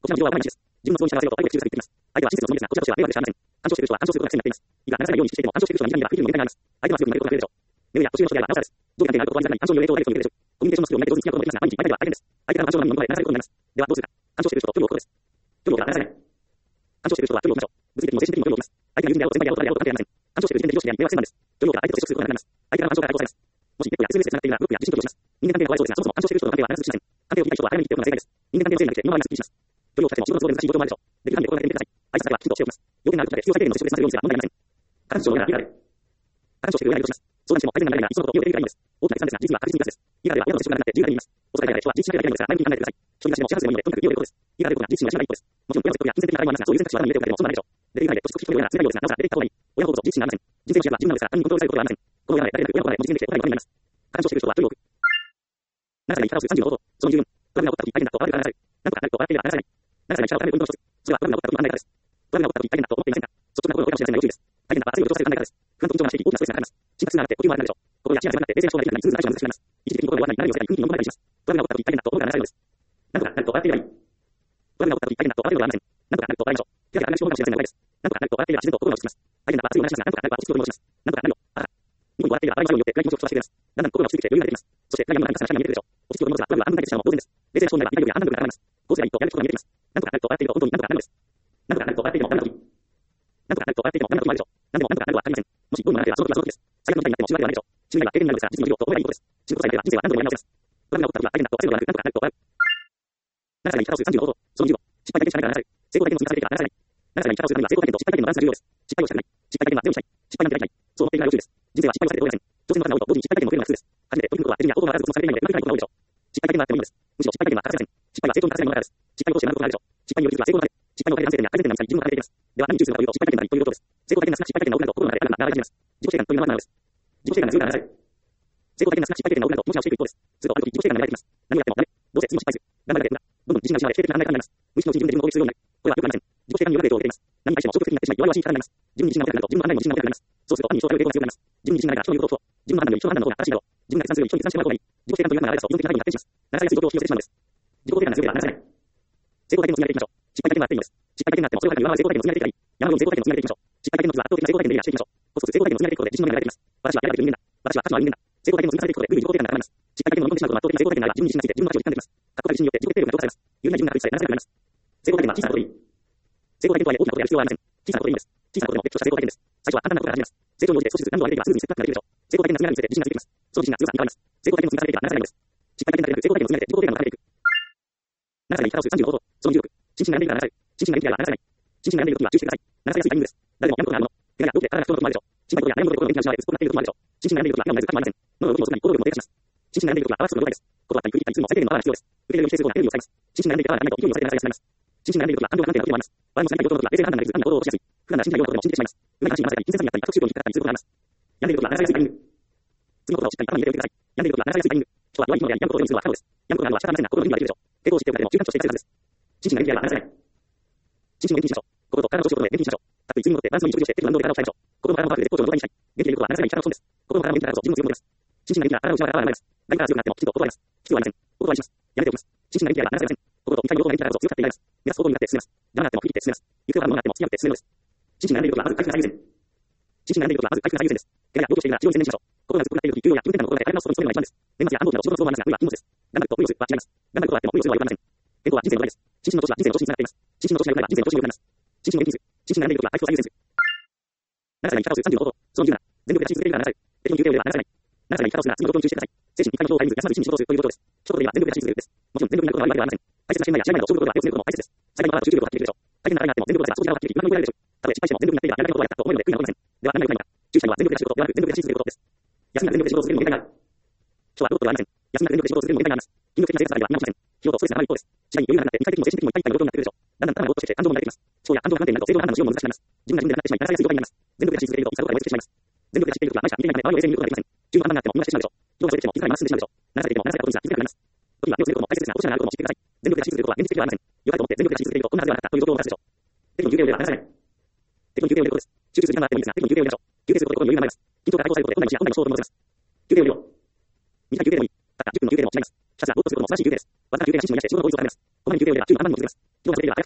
ちらの事情はわからないしです。自分の相に従わせようと相手を中されています。相手は真実のつもりですが、こちらとしては迷惑でしかありません。干渉している人は干渉することが癖になっています。いくら話さないようにしていても干渉している人の右には不義理の限界があります。相手は強くなることが出るでしょう。目上や途中の人であればなおさらです。上下関係があることは間違いない。干渉による影響を与える人もいるでしょう。コミュニケーションのスキルを磨いて上手に付き合うこともできますが、毎日毎回では大変です。相手からの干渉が何ものまでならされることになります。ではどうするか。干渉している人と距離を置くことです。距離を置くからならされない。干渉している人は距離を置きましょう。物理的にも精神的にも距離を置きます。相手が友人であろうと先輩であろうと誰であろうと関係ありません。干渉している時点で上司であり迷惑千万です。距離を置くから相手と接触することがなくなります。相手からの干渉から解放されます。もしネットや SNS で繋がっているならグループや自身距離をします。人間関係が壊れそうですが、そもそも干渉している人との関係はならずしません。関係を切りたい人は早めに切っておくのが正解です。人間関係のせいになって身の回りがすっきりします。距離を置きても自分の都合で難しい状況もあるでしょう。できる限り心がけてみてください。挨拶だけはきちんとしておきます。要点があることで必要最低限の接触でさせるようにすれば問題ありません。過干渉のようなリーダーで。過干渉しているような人をします。相談しても相手が慣れないならいつのことを言うよりいいです。大きな決断ですが、実には確実に密です。リーダーでは親と接触がなくなって自由ができます。お伝えであれ人は自立しなければいけないのですが、前向きに考えてください。一人暮らしでも幸せでもいいので、とにかく利用でいることです。リーダーであることが自立心を養いことです。もちろん親の説得や金銭的な場合もありますが、そういう選択肢は誰に入れておかれてもそうならないでしょう。できる範囲で年越し人のような辛いようですが、なおさら出ていった方がいい。親の方こそ自立心がありません。人生の主役は自分なのですが、他人にコントロールされることはありません。このような誰でなく親の方でも実現できてお互いのためになります。過干渉している人は距離を置く。長さに力をする30のこと、その14、トラブルが起こった時大変だと笑ってからなさい。なんとかなると笑っていれば話さない。長さに力をためるポイントの一つ、それはトラブルが起こった時の考え方です。トラブルが起こった時大変だと思っていませんか。率直な心を表現しなさいが要注意です。大変だと圧力を調整する考え方です。不安と緊張がしていき大きなストレスがかかります。心拍数が上がって呼吸も荒くなるでしょう。心や視野が狭くなって冷静な思考ができなくなり、スムーズな対処が難しくなります。一時的に心が弱くなり、何をすればいい空気に飲まれたりします。トラブルが起こった時大変だと思うからなさいのです。なんとかなると笑っていればいい。トラブルが起こった時大変だと笑っていることはありません。なんとかなると笑いましょう。手が上がる思考かもしれませんのでです。なんとかなると笑っていれば自然と心が落ち着きます。大変だと熱いお話しますが、なんとかなると落ち着くことに戻します。なんとかなるよ。ああ。ニコニコ笑っていれば笑いましょうによって暗い気持ちを飛ばしてくれます。だんだん心が落ち着いてきて余裕が出てきます。そして暗闇の中に確かに見えてくるでしょう。落ち着くことに戻すが、トラブルは半分解決したのも同然です。冷静な思考になれば理解力や判断力が上がります。こうすればいいとやることが見えてきます。なんとかなると笑っていれば本当になんとかなるのです。なんとかなると笑っていればダメな時。なんとかなると笑っていればダメな時もあるでしょう。なんでもなんとかなるはありません。もしどうにもならなければその時はその時です。最悪の時になっても心配ではないでしょう。心配は経験になるのですが、実の授業と思えばいいことです。仕事さえでは人生は何度もやり直せます。トラブルが起こった時は大変だと焦ることなく、なんとかなると笑う。長さに力をする30のこと、その15、失敗体験しないからならされる。成功体験の積み重ねでからならされない。長さに力をするためには成功体験と失敗体験のバランスが重要です。失敗をしたくない。失敗体験はゼロにしたい。失敗なんてできない。そう思っているなら要注意です。人生は失敗をされておりません。挑戦の数が多いと同時に失敗体験も増えるのが普通です。初めて取り組むことは手にはほとんどならず、そのされていないので、うまくいかないことが多いでしょう。失敗体験があってもいいのです。むしろ失敗体験は欠かせません。失敗は成長に欠かせないものだからです。失敗を通して学ぶことがあるでしょう。失敗による技術は成功のため。失敗のおかげで反省点や改善点になり自分を変えていきます。では何に注意するかというと、失敗体験なりということです。成功体験なすが失敗体験が多くなると心の中であるが並び始めます。自己否定感というのは何なのです。自己否定感が強いからならされる。成功体験なすが失敗体験が多くなると文字をしていく一方です。するとある時自己否定感が芽生えてきます。何をやってもダメ。どうせ次も失敗する。頑張るだけだ。どんどん自信が失われ否定的な考え方になります。無意識のうちに自分で自分を攻撃するようになる。これはよくありません。自己否定感による影響を受けています。何に対しても消極的になってしまい弱々しい力になります。自分に自信が持てなくなると自分の判断にも自信が持てなくなります。そうすると暗に人を頼る傾向が強くなります。自分に自信がないから人の言うことをそう。自分の判断より人の判断の方が正しいだろう。自分が決断するより人に決断してもらう方がいい。自己否定感というのが流れ出すと理論的な態度に発展します。流されやすい状況を引き寄せてしまうのです。自己肯定感が強ければ流されない。成功体験の積み上げていきましょう。失敗体験があっていいのです。失敗体験があってもそれを上回る成功体験の積み上げていけばいい。山のように成功体験の積み上げていきましょう。失敗体験の次は圧倒的な成功体験でいいやしていきましょう。コツコツ成功体験の積み上げていくことで自信の目が流れていきます。私はやればできる人間だ。私は価値のある人間だ。成功体験の積み重ねていくことでぐいぐい自己肯定感が高まります。失敗体験の見込んでしまうことは圧倒的な成功体験であれば自分に自信がついて自分の価値を実感できます。過去体自信によって自己決定力が強化されます。有利な自分が確立され、流されなくなります。成功体験は小さなことでいい。成功体験とはいえ大きなことをやる必要はありません。小さなことでいいのです。小さなことでも別とした成功体験です。最初は簡単なことから始めます。成長に応じて少しずつ難度を上げていけばすぐにステップアップができるでしょう。成功体験の積み上げについて自信がついてきます。その自信が強さに変わります。成功体験の積み重ねていけば流されないのです。失敗体験だけでなく成功体験の積み上げて自己肯定感を高めていく。長さに力をする30のこと、その16、心身が病んでいるから流される。心身が病んでいるから流されない。心身が病んでいるときは注意してください。流されやすいタイミングです。誰でも病むことがあるもの。怪我や病気で体が不調なこともあるでしょう。心配事や悩むことで心の元気が失われず、ずっとなっていることもあるでしょう。心身が病んでいるときは今もないず価値もありません。脳の動きも遅くなり、行動力も低下します。心身が病んでいるときは泡がつくのが了解です。ことはったり繰り返しいつも最低限の泡が必要です。受け入れるようにしていることがエネルギーを使います。心身が病んでいるときはダメと勢いをされて流されやすくなります。心身が病んでいるときは感情が不安定な時もあります。場合も最大状況の時は冷静な判断ができず、暗な行動を起こしやすい。不安な信じないようなことでも信じてしまいます。上に関心がまさかに金銭差にあったり、過得習慣に引っかかったりすることがあります。病んでいるときは流されやすいタイミング。次のことをしっかり頭に入れておいてください。病んでいるときは流されやすいタイミング。人は弱いのであり、病むことを意味するのは不可能です。病むことがあるのは仕方ありませんが、心の意味ができるでしょう。抵抗を知っておくだけでも習慣として生かせるはずです。心身が病んでいるときは流されない。心身を元気にしましょう。心と体の調子を整え元気にしましょう。たっぷり睡眠をとってバランスのいい食事をして適度な運動で体を鍛えましょう。心も体もパークで絶好調の状態にしたい。元気でいることは流されない力の損です。心も体も元気だからこそ自分も強くなります。心身が元気なら体を失われたら泡が流れます。外から強くなってもきちんと断ります。必要はありません。お断りします。やめておきます。心身が元気なら流されません。心といかに心が元気だからこそ強くなっていられます。目指す方向に向かって進めます。邪魔があっても振り切って進めます。行くようなものがあっても突き破って進めるのです。心身が病んでいることはまず回復が最優先。心身が病んでいることはまず回復が最優先です。怪我や病気をしているなら治療に専念しましょう。心がずっとなっているとき、休養や気分転換の心が体の外に勤めるのが一番です。年末や繁忙期など仕事の都合もありますが、無理は禁物です。頑張ると無理をするは違います。頑張ることはあっても無理をするはよくありません。健康は人生の土台です。心身の調子は人生の調子につながっています。心身の調子が良くなれば人生の調子に良くなります。心身を元気にする。心身が病んでいるときは回復を最優先する。長さに力をする30のこと、その17、全力で走り続けるから流される。適度に休憩を入れれば流されない。長さに力をするなら次の状況に注意してください。精神に回復をタイムズ、休まず一日に仕事をするということです。一言で言えば全力で走り続けるです。もちろん全力になることは悪いわけではありません。大切な試合や試合前の勝負ことが手を詰めることも大切です。最大のパワーと集中力を発揮できるでしょう。大変な戦いがあっても全力を出せば少し時間ははっきり今のぐらいでしょう。たとえ失敗しても全力になっていればやらないことはやったと思えるので悔いが残りません。では何が良くないのか。注意したいのは全力で走ることではなく全力で走り続けることです。休みが全力で仕事を続けるのに限界がある。人は動くことではありません。休みが全力で仕事を続けるのに限界があります。筋力的な生活があれば見直しません。疲労とストレスがある一方です。次第に余裕がなくなって肉体的にも精神的にもいっぱいいっぱいな状況になってくるでしょう。だんだん頭がぼーっとしてきて感情も慣れてきます。思考や感情が不安定になると正常な判断のしようも難しくなります。自分が自分でなってしまい、流されやすい状態になります。全力で走り続けると、いさことが燃え尽きてしまいます。全力で走っているときは毎社見ていないため、周りを冷静に見ることができません。十分判断があっても今してしまうでしょう。人がそれても気づかないまま進んでしまうでしょう。流されていても流されたことにすら気づかなくなります。時は目をつぶることも大切ですが、落ちがあることも知ってください。全力で走り続けることは現実的ではありません。良かれと思って全力で走り続けるとこんなはずではなかったという状況を出すでしょう。適度に休憩を入れれば流されない。適度に休憩を入れることです。集中する時間があってもいいですが、適度に休憩を入れましょう。休憩することで心に余裕が生まれます。緊張から解放されることで本来の視野、本来の衝動を戻せます。休憩を入れよう。短い休憩でもいい。たった10分の休憩でも違います。ひたすらぼーっとすることも素晴らしい休憩です。わずかな休憩が心身を癒して仕事の効率を高めます。こまめに休憩を入れれば十分な判断に気づきます。人がそれでは早く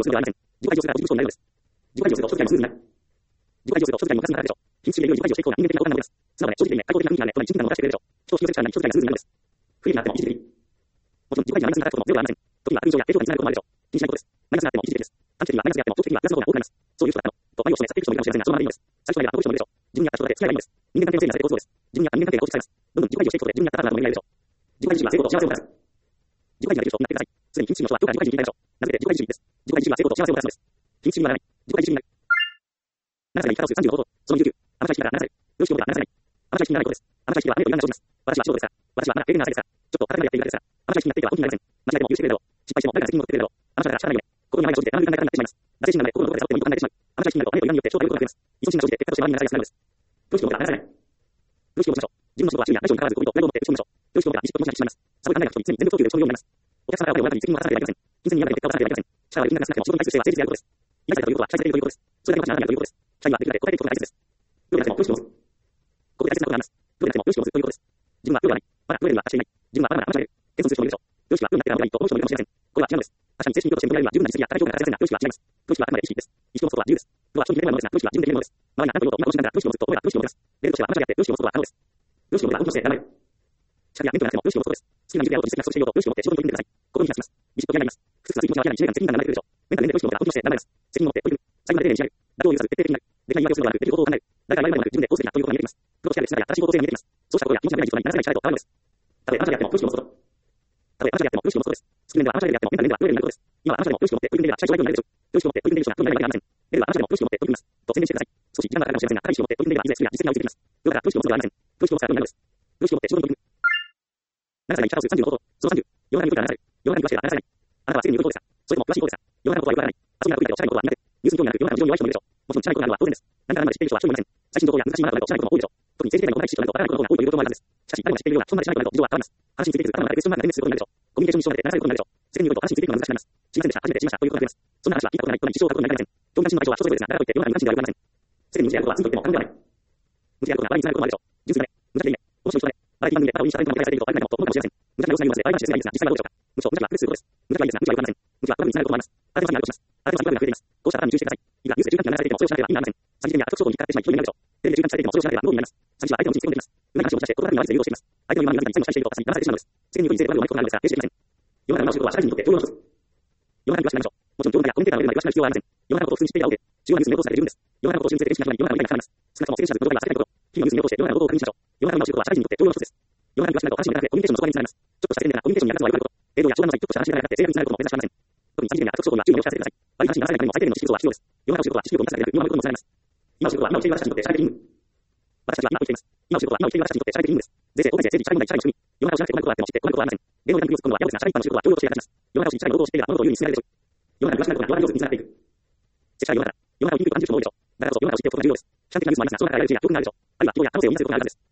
をするのではありません。自己開示をするからポジティブ思考になるのです。自己開示をすると、所得税の数になるでしょう。自己開示をすると、所得税の数になるでしょう。品質主義で自己開示をしていくことが人間的な行為なのです。すなわち、正直で開放的な雰囲気がね、この人間のを出してくれるでしょう。人を引き寄せる力に所得税の数になるのです。不利になっても一時的に。もちろん、自己開示がマイナスになることもゼロではありません。時には空上や影響がつながることもあるでしょう。禁止なことです。マイナスになっても一時的です。短期的にはマイナスであっても、長期的にはプラスの方が多くなります。そういう人だったの。と、愛を示唆っている人もいるかもしれませんが、そのままでいいのです。最初はやったことでしょう。自分に合った人だけ付き合えばいいのです。人間関係のせいになっていることです。自分に合った人間関係が構築されます。どんどん自己開示をしていくことで、自分に合ったパートナーとも巡り合えるでしょう。自己開示は成功と幸せをもたらす。自己開示ができる人を見つけてください。すでに品質主義の人はどこか自己開示に聞いたでしょう。なぜ自己開示主義です。自己開示主義は成功と幸せをもたらすのです。品質主義にはならない。自己開示主義になる。7歳の生き方をする35法と、その29。あなた意識から7歳。よしきことは7歳。あなた意識にならないことです。あなた意識は雨という名が生じます。私は素人ですから。私はまだ経験が浅いですから。ちょっと硬くなっているだけですから。あなた意識になっていては本気になりません。間違えても許してくれるだろう。失敗しても誰かが責任を取ってくれるだろう。あなたが力がないよね。心に前が生じて何も考え方になってしまいます。なぜ真なので心のどこかで触ってもよく考えてしまう。あなた意識になると雨と闇によって超大力が増えます。依存心が生じて結果として周りに流されやすくなるのです。常識のことは話さない。常識を持ちましょう。自分の仕事は周囲や内緒に関わらずゴミとプライドを持って打ち込みましょう。常識のことは意識と模写にしまいます。そういう考えが人に常に全力投球で打ち込むようになります。お客様からお金をもらってに責任を渡さなければいけません。金銭に見合う結果を出さなければいけません。力は有限なくなくても仕事に対する姿勢は誠実であることです。依頼されたということは期待されているということです。それだけの価値があるということです。社員はできるだけ答えていくことが大切です。プロでなくても常識を持つ。ここで大切なことがあります。プロでなくても常識を持つということです。自分はプロではない。まだプロではしていない。自分はまだまだアマチュアで謙遜する人もいるでしょう。常識はプロになってからの方がいいと思う人もいるかもしれません。これは違うのです。確かに正式にプロとして認められるのは十分な実績や高い評価がされやすいが、常識は違います。常識はあくまで意識です。意識を持つことは自由です。プロは人に決められるものですが、常識は自分で決めるものです。周りが何と言おうと今この瞬間から常識を持つと思えば常識を持ちます。レベルとしてはアマチュアであって常識を持つことは可能です。常識を持てば本気として頑張れる。資格や免許がなくても常識を持つことです。好きな水であろうと実績が不足していようと常識を持って仕事に取り組んでください。心に開きます。ビシッと嫌になります。不屈な気持ちは嫌に自然感責任感が流れてくるでしょう。メンタル面で常識を持てば本気として頑張れます。責任を持って取り組む。最後まで丁寧に仕上げる。妥協を許さず徹底的になる。でかい言い訳をするのではなく、できる方法を考える。誰かが言われるまでもなく自分でこうすべきだということが見えてきます。プロとしてある姿や正しい方向性が見えてきます。そうしたことや気持ちが出ない人にならない力と変わるのです。たとえアマチュアであっても常識を持つこと。たとえアマチュアであっても常識を持つことです。スキル面ではアマチュアであってもメンタル面ではプロでなることです。今はアマチュアでも常識を持って取り組んでいれば最初は良いとなるでしょう。常識を持って取り組んでいる人がプロになるわけがありません。レベルはアマチュアでも常識を持って取り組みます。と宣伝してください。少し時間がかかるかもしれませんが、高い意識を持って取り組んでいればいずれスキルや実績が追いついてきます。プロだから常識を持つのではありません。常識を持つからプロになるのです。常識を持って仕事に取り組む。7歳の生き方をする35法と、その30。世の中に言うことは7歳。世の中に言わしては7歳。あなたはすでに言うことですか。それとも詳しいことですか。世の中のことはよくわからない。遊びなことやおしゃれなことは苦手。ニュースに興味がなく世の中の事情に弱い人もいるでしょう。もちろん知らないことがあるのは当然です。何かあるまで知っている人は一人もいません。最新情報や難しいマナーとか知らないことも多いでしょう。特に政治的な問題知識となるとわからないことの方が多いという状況もあるはずです。しかし、誰も知っているようなそんなに知らないことなど事情は変わります。話についてくる頭の中でクエスチョンマークが点滅することになるでしょう。コミュニケーションに支障が出て流されることになるでしょう。世間によると話についていくのが難しくなります。知りませんでした。初めて知りましたということが出ます。そんな話は聞いたことないことに支障を書くことになりません。興味関心の対象は人それぞれですが、だからといって世の中に無関心ではありません。世間に無知であることは罪と言っても過言ではない。無知であることが笑いにつながることもあるでしょう。純粋な目、無茶でいい目、面白い人で、バラエティ番組でバラをインしたタイムが期待されているとあれなりもと思うかもしれません。無茶な様子が言うので、バイバイしてすればいいですが、実際はどうでしょうか。無茶はプレスすることです。無茶はいいですが、無茶はよくありません。無茶はプラグにつながることもあります。あれまでになるとします。あれまでになるとします。こうした頭に注意してください。いくらニュースで中間が流されていてもそれをしなければ意味がありません。最終的には悪徳衝動に引っかかってしまい人になるでしょう。テレビで中間されていてもそれをしなければ無になります。最初は相手の道に突っ込んでいきます。うまい話を持ち出して言葉に悪いと誘導しています。相手の今の言う何かに最後したい人と私に騙されてしまうのです。世間によくについて悪いとなるのですが、決していません。世の中の仕事は社会人にとって重要なことです。世の中に詳しくなりましょう。もちろん情報やコミュニケーターの上での詳しくなる必要はありません。世の中のことを普通に知っていた上で、主要なニュースに落とされているんです。世の中のことを信じている人には世の中の意味が変わります。少なくとも政治者とことが避けないこと、日々のニュースに落として世の中のことを確認しましょう。世の中の仕事は社会人にとって重要なことです。世の中に詳しくなると話にならなくてコミュニケーションの阻害につながります。ちょっとした宣伝がコミュニケーションに役立つのは良くないこと。映像や昭和のないちょっとした話にならなくて制約につながることも目指しません。特に最近で悪徳衝動には注意をしてください。悪い話にならないためにも最低限の知識こそは必要です。世の中の仕事は知識を満たすだけでなく、今のことにもつながります。今の仕事は今を生きている私たちにとって社会的任務。私たちは今を生きています。今の仕事は今を生きている私たちにとって社会的任務です。税制、法税、政治、社会問題、社会の仕組み。世の中を知らなくて困ることがあっても知って困ることはありません。芸能や技術今度は嫌ですが、社会一般の仕事は協力して役立ちます。世の中を知り社会の労働を知っていれば物事を有利に進められるでしょう。世の中に詳しくなることが世の中の上手につながっていく。接したら世の中を見にくく感じる人も多いでしょう。だからこそ世の中を知っておくことが重要です。社会的な技術もありますが、その中でやるうちには良くなるでしょう。あるいは希望や可能性を見せることがあるはずです。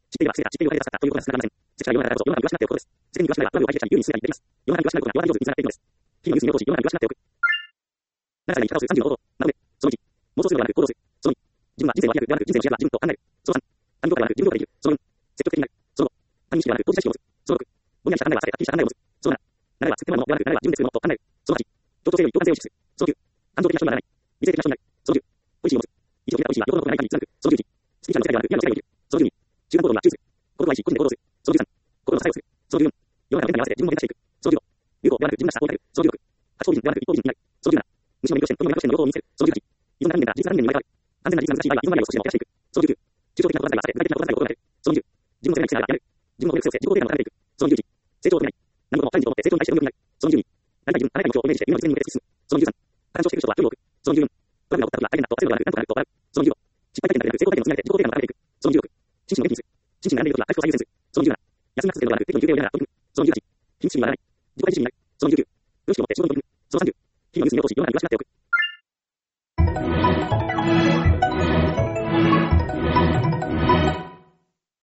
知っていれば、知っていれば、知っているを使ったということが少なくありません。世界は世の中だからこそ、世の中に詳しくなっておくことです。世間に詳しくなれば、世の中に詳しくなる有利に進めができます。世の中に詳しくなることが、世の中に上手につながっていくのです。日々のニュースに落とし、世の中に詳しくなっておく。7歳に生き方をする30の行動。なので、その1、妄想するのではなく行動する。その2、自分は人生の脇役ではなく、人生の主役は自分と考える。その3、他人業界ではなく自分業界で生きる。その4、積極的になる。その5、他人意識ではなく当事者意識を持つ。その6、ぼんやりした考えは避け、はっきりした考えを持つ。その7、7は作ってもらうものではなく、7は自分で作るものと考える。その8、協調性より共感性を意識する。その9、感情的な人にならない。理性的な人になる。その10、ポリシーを持つ。意思を決めたポリシーは、よほどのことがない限り貫く。その11、スピーチャーの世界ではなく、リアルの世界を生きる。その12、集団行動には注意する。行動は意思、個人で行動する。その13、心の支えをする。その14、世の中の変化に合わせて自分を変化していく。その15、流行ではなく自分らしさを抱える。その16、発想人ではなく一方人になる。その17、虫の勉強視点、鳥の勉強視点の両方を見せる。その18、依存が何年から実際何年に生まれ変わる。完全な実際の難しい場合は依存の内容を少しでも減らしていく。その19、抽象的な言葉遣いが避け、具体的な言葉遣いを心がける。その20、自分の責任につながるやめる。自分の努力を強制、自己肯定感を高めていく。その21、成長を止めない。何事も彼にとって成長に対して無力になる。その22、何か自分、あなたの目標をイメージして夢の実現に向けて突き進む。その23、干渉していく人は距離を置く。その24、トラブルが起こった時は相手に納得、焦るのではなく、なんとかなると笑う。その25、失敗体験だけでなく成功体験も積み上げて自己肯定感を高めていく。その26、心身の元気にする。心身が悩んでいる時は回復を最優先する。その27、休みなく続けるのではなく、適度に休憩を入れながら取り組む。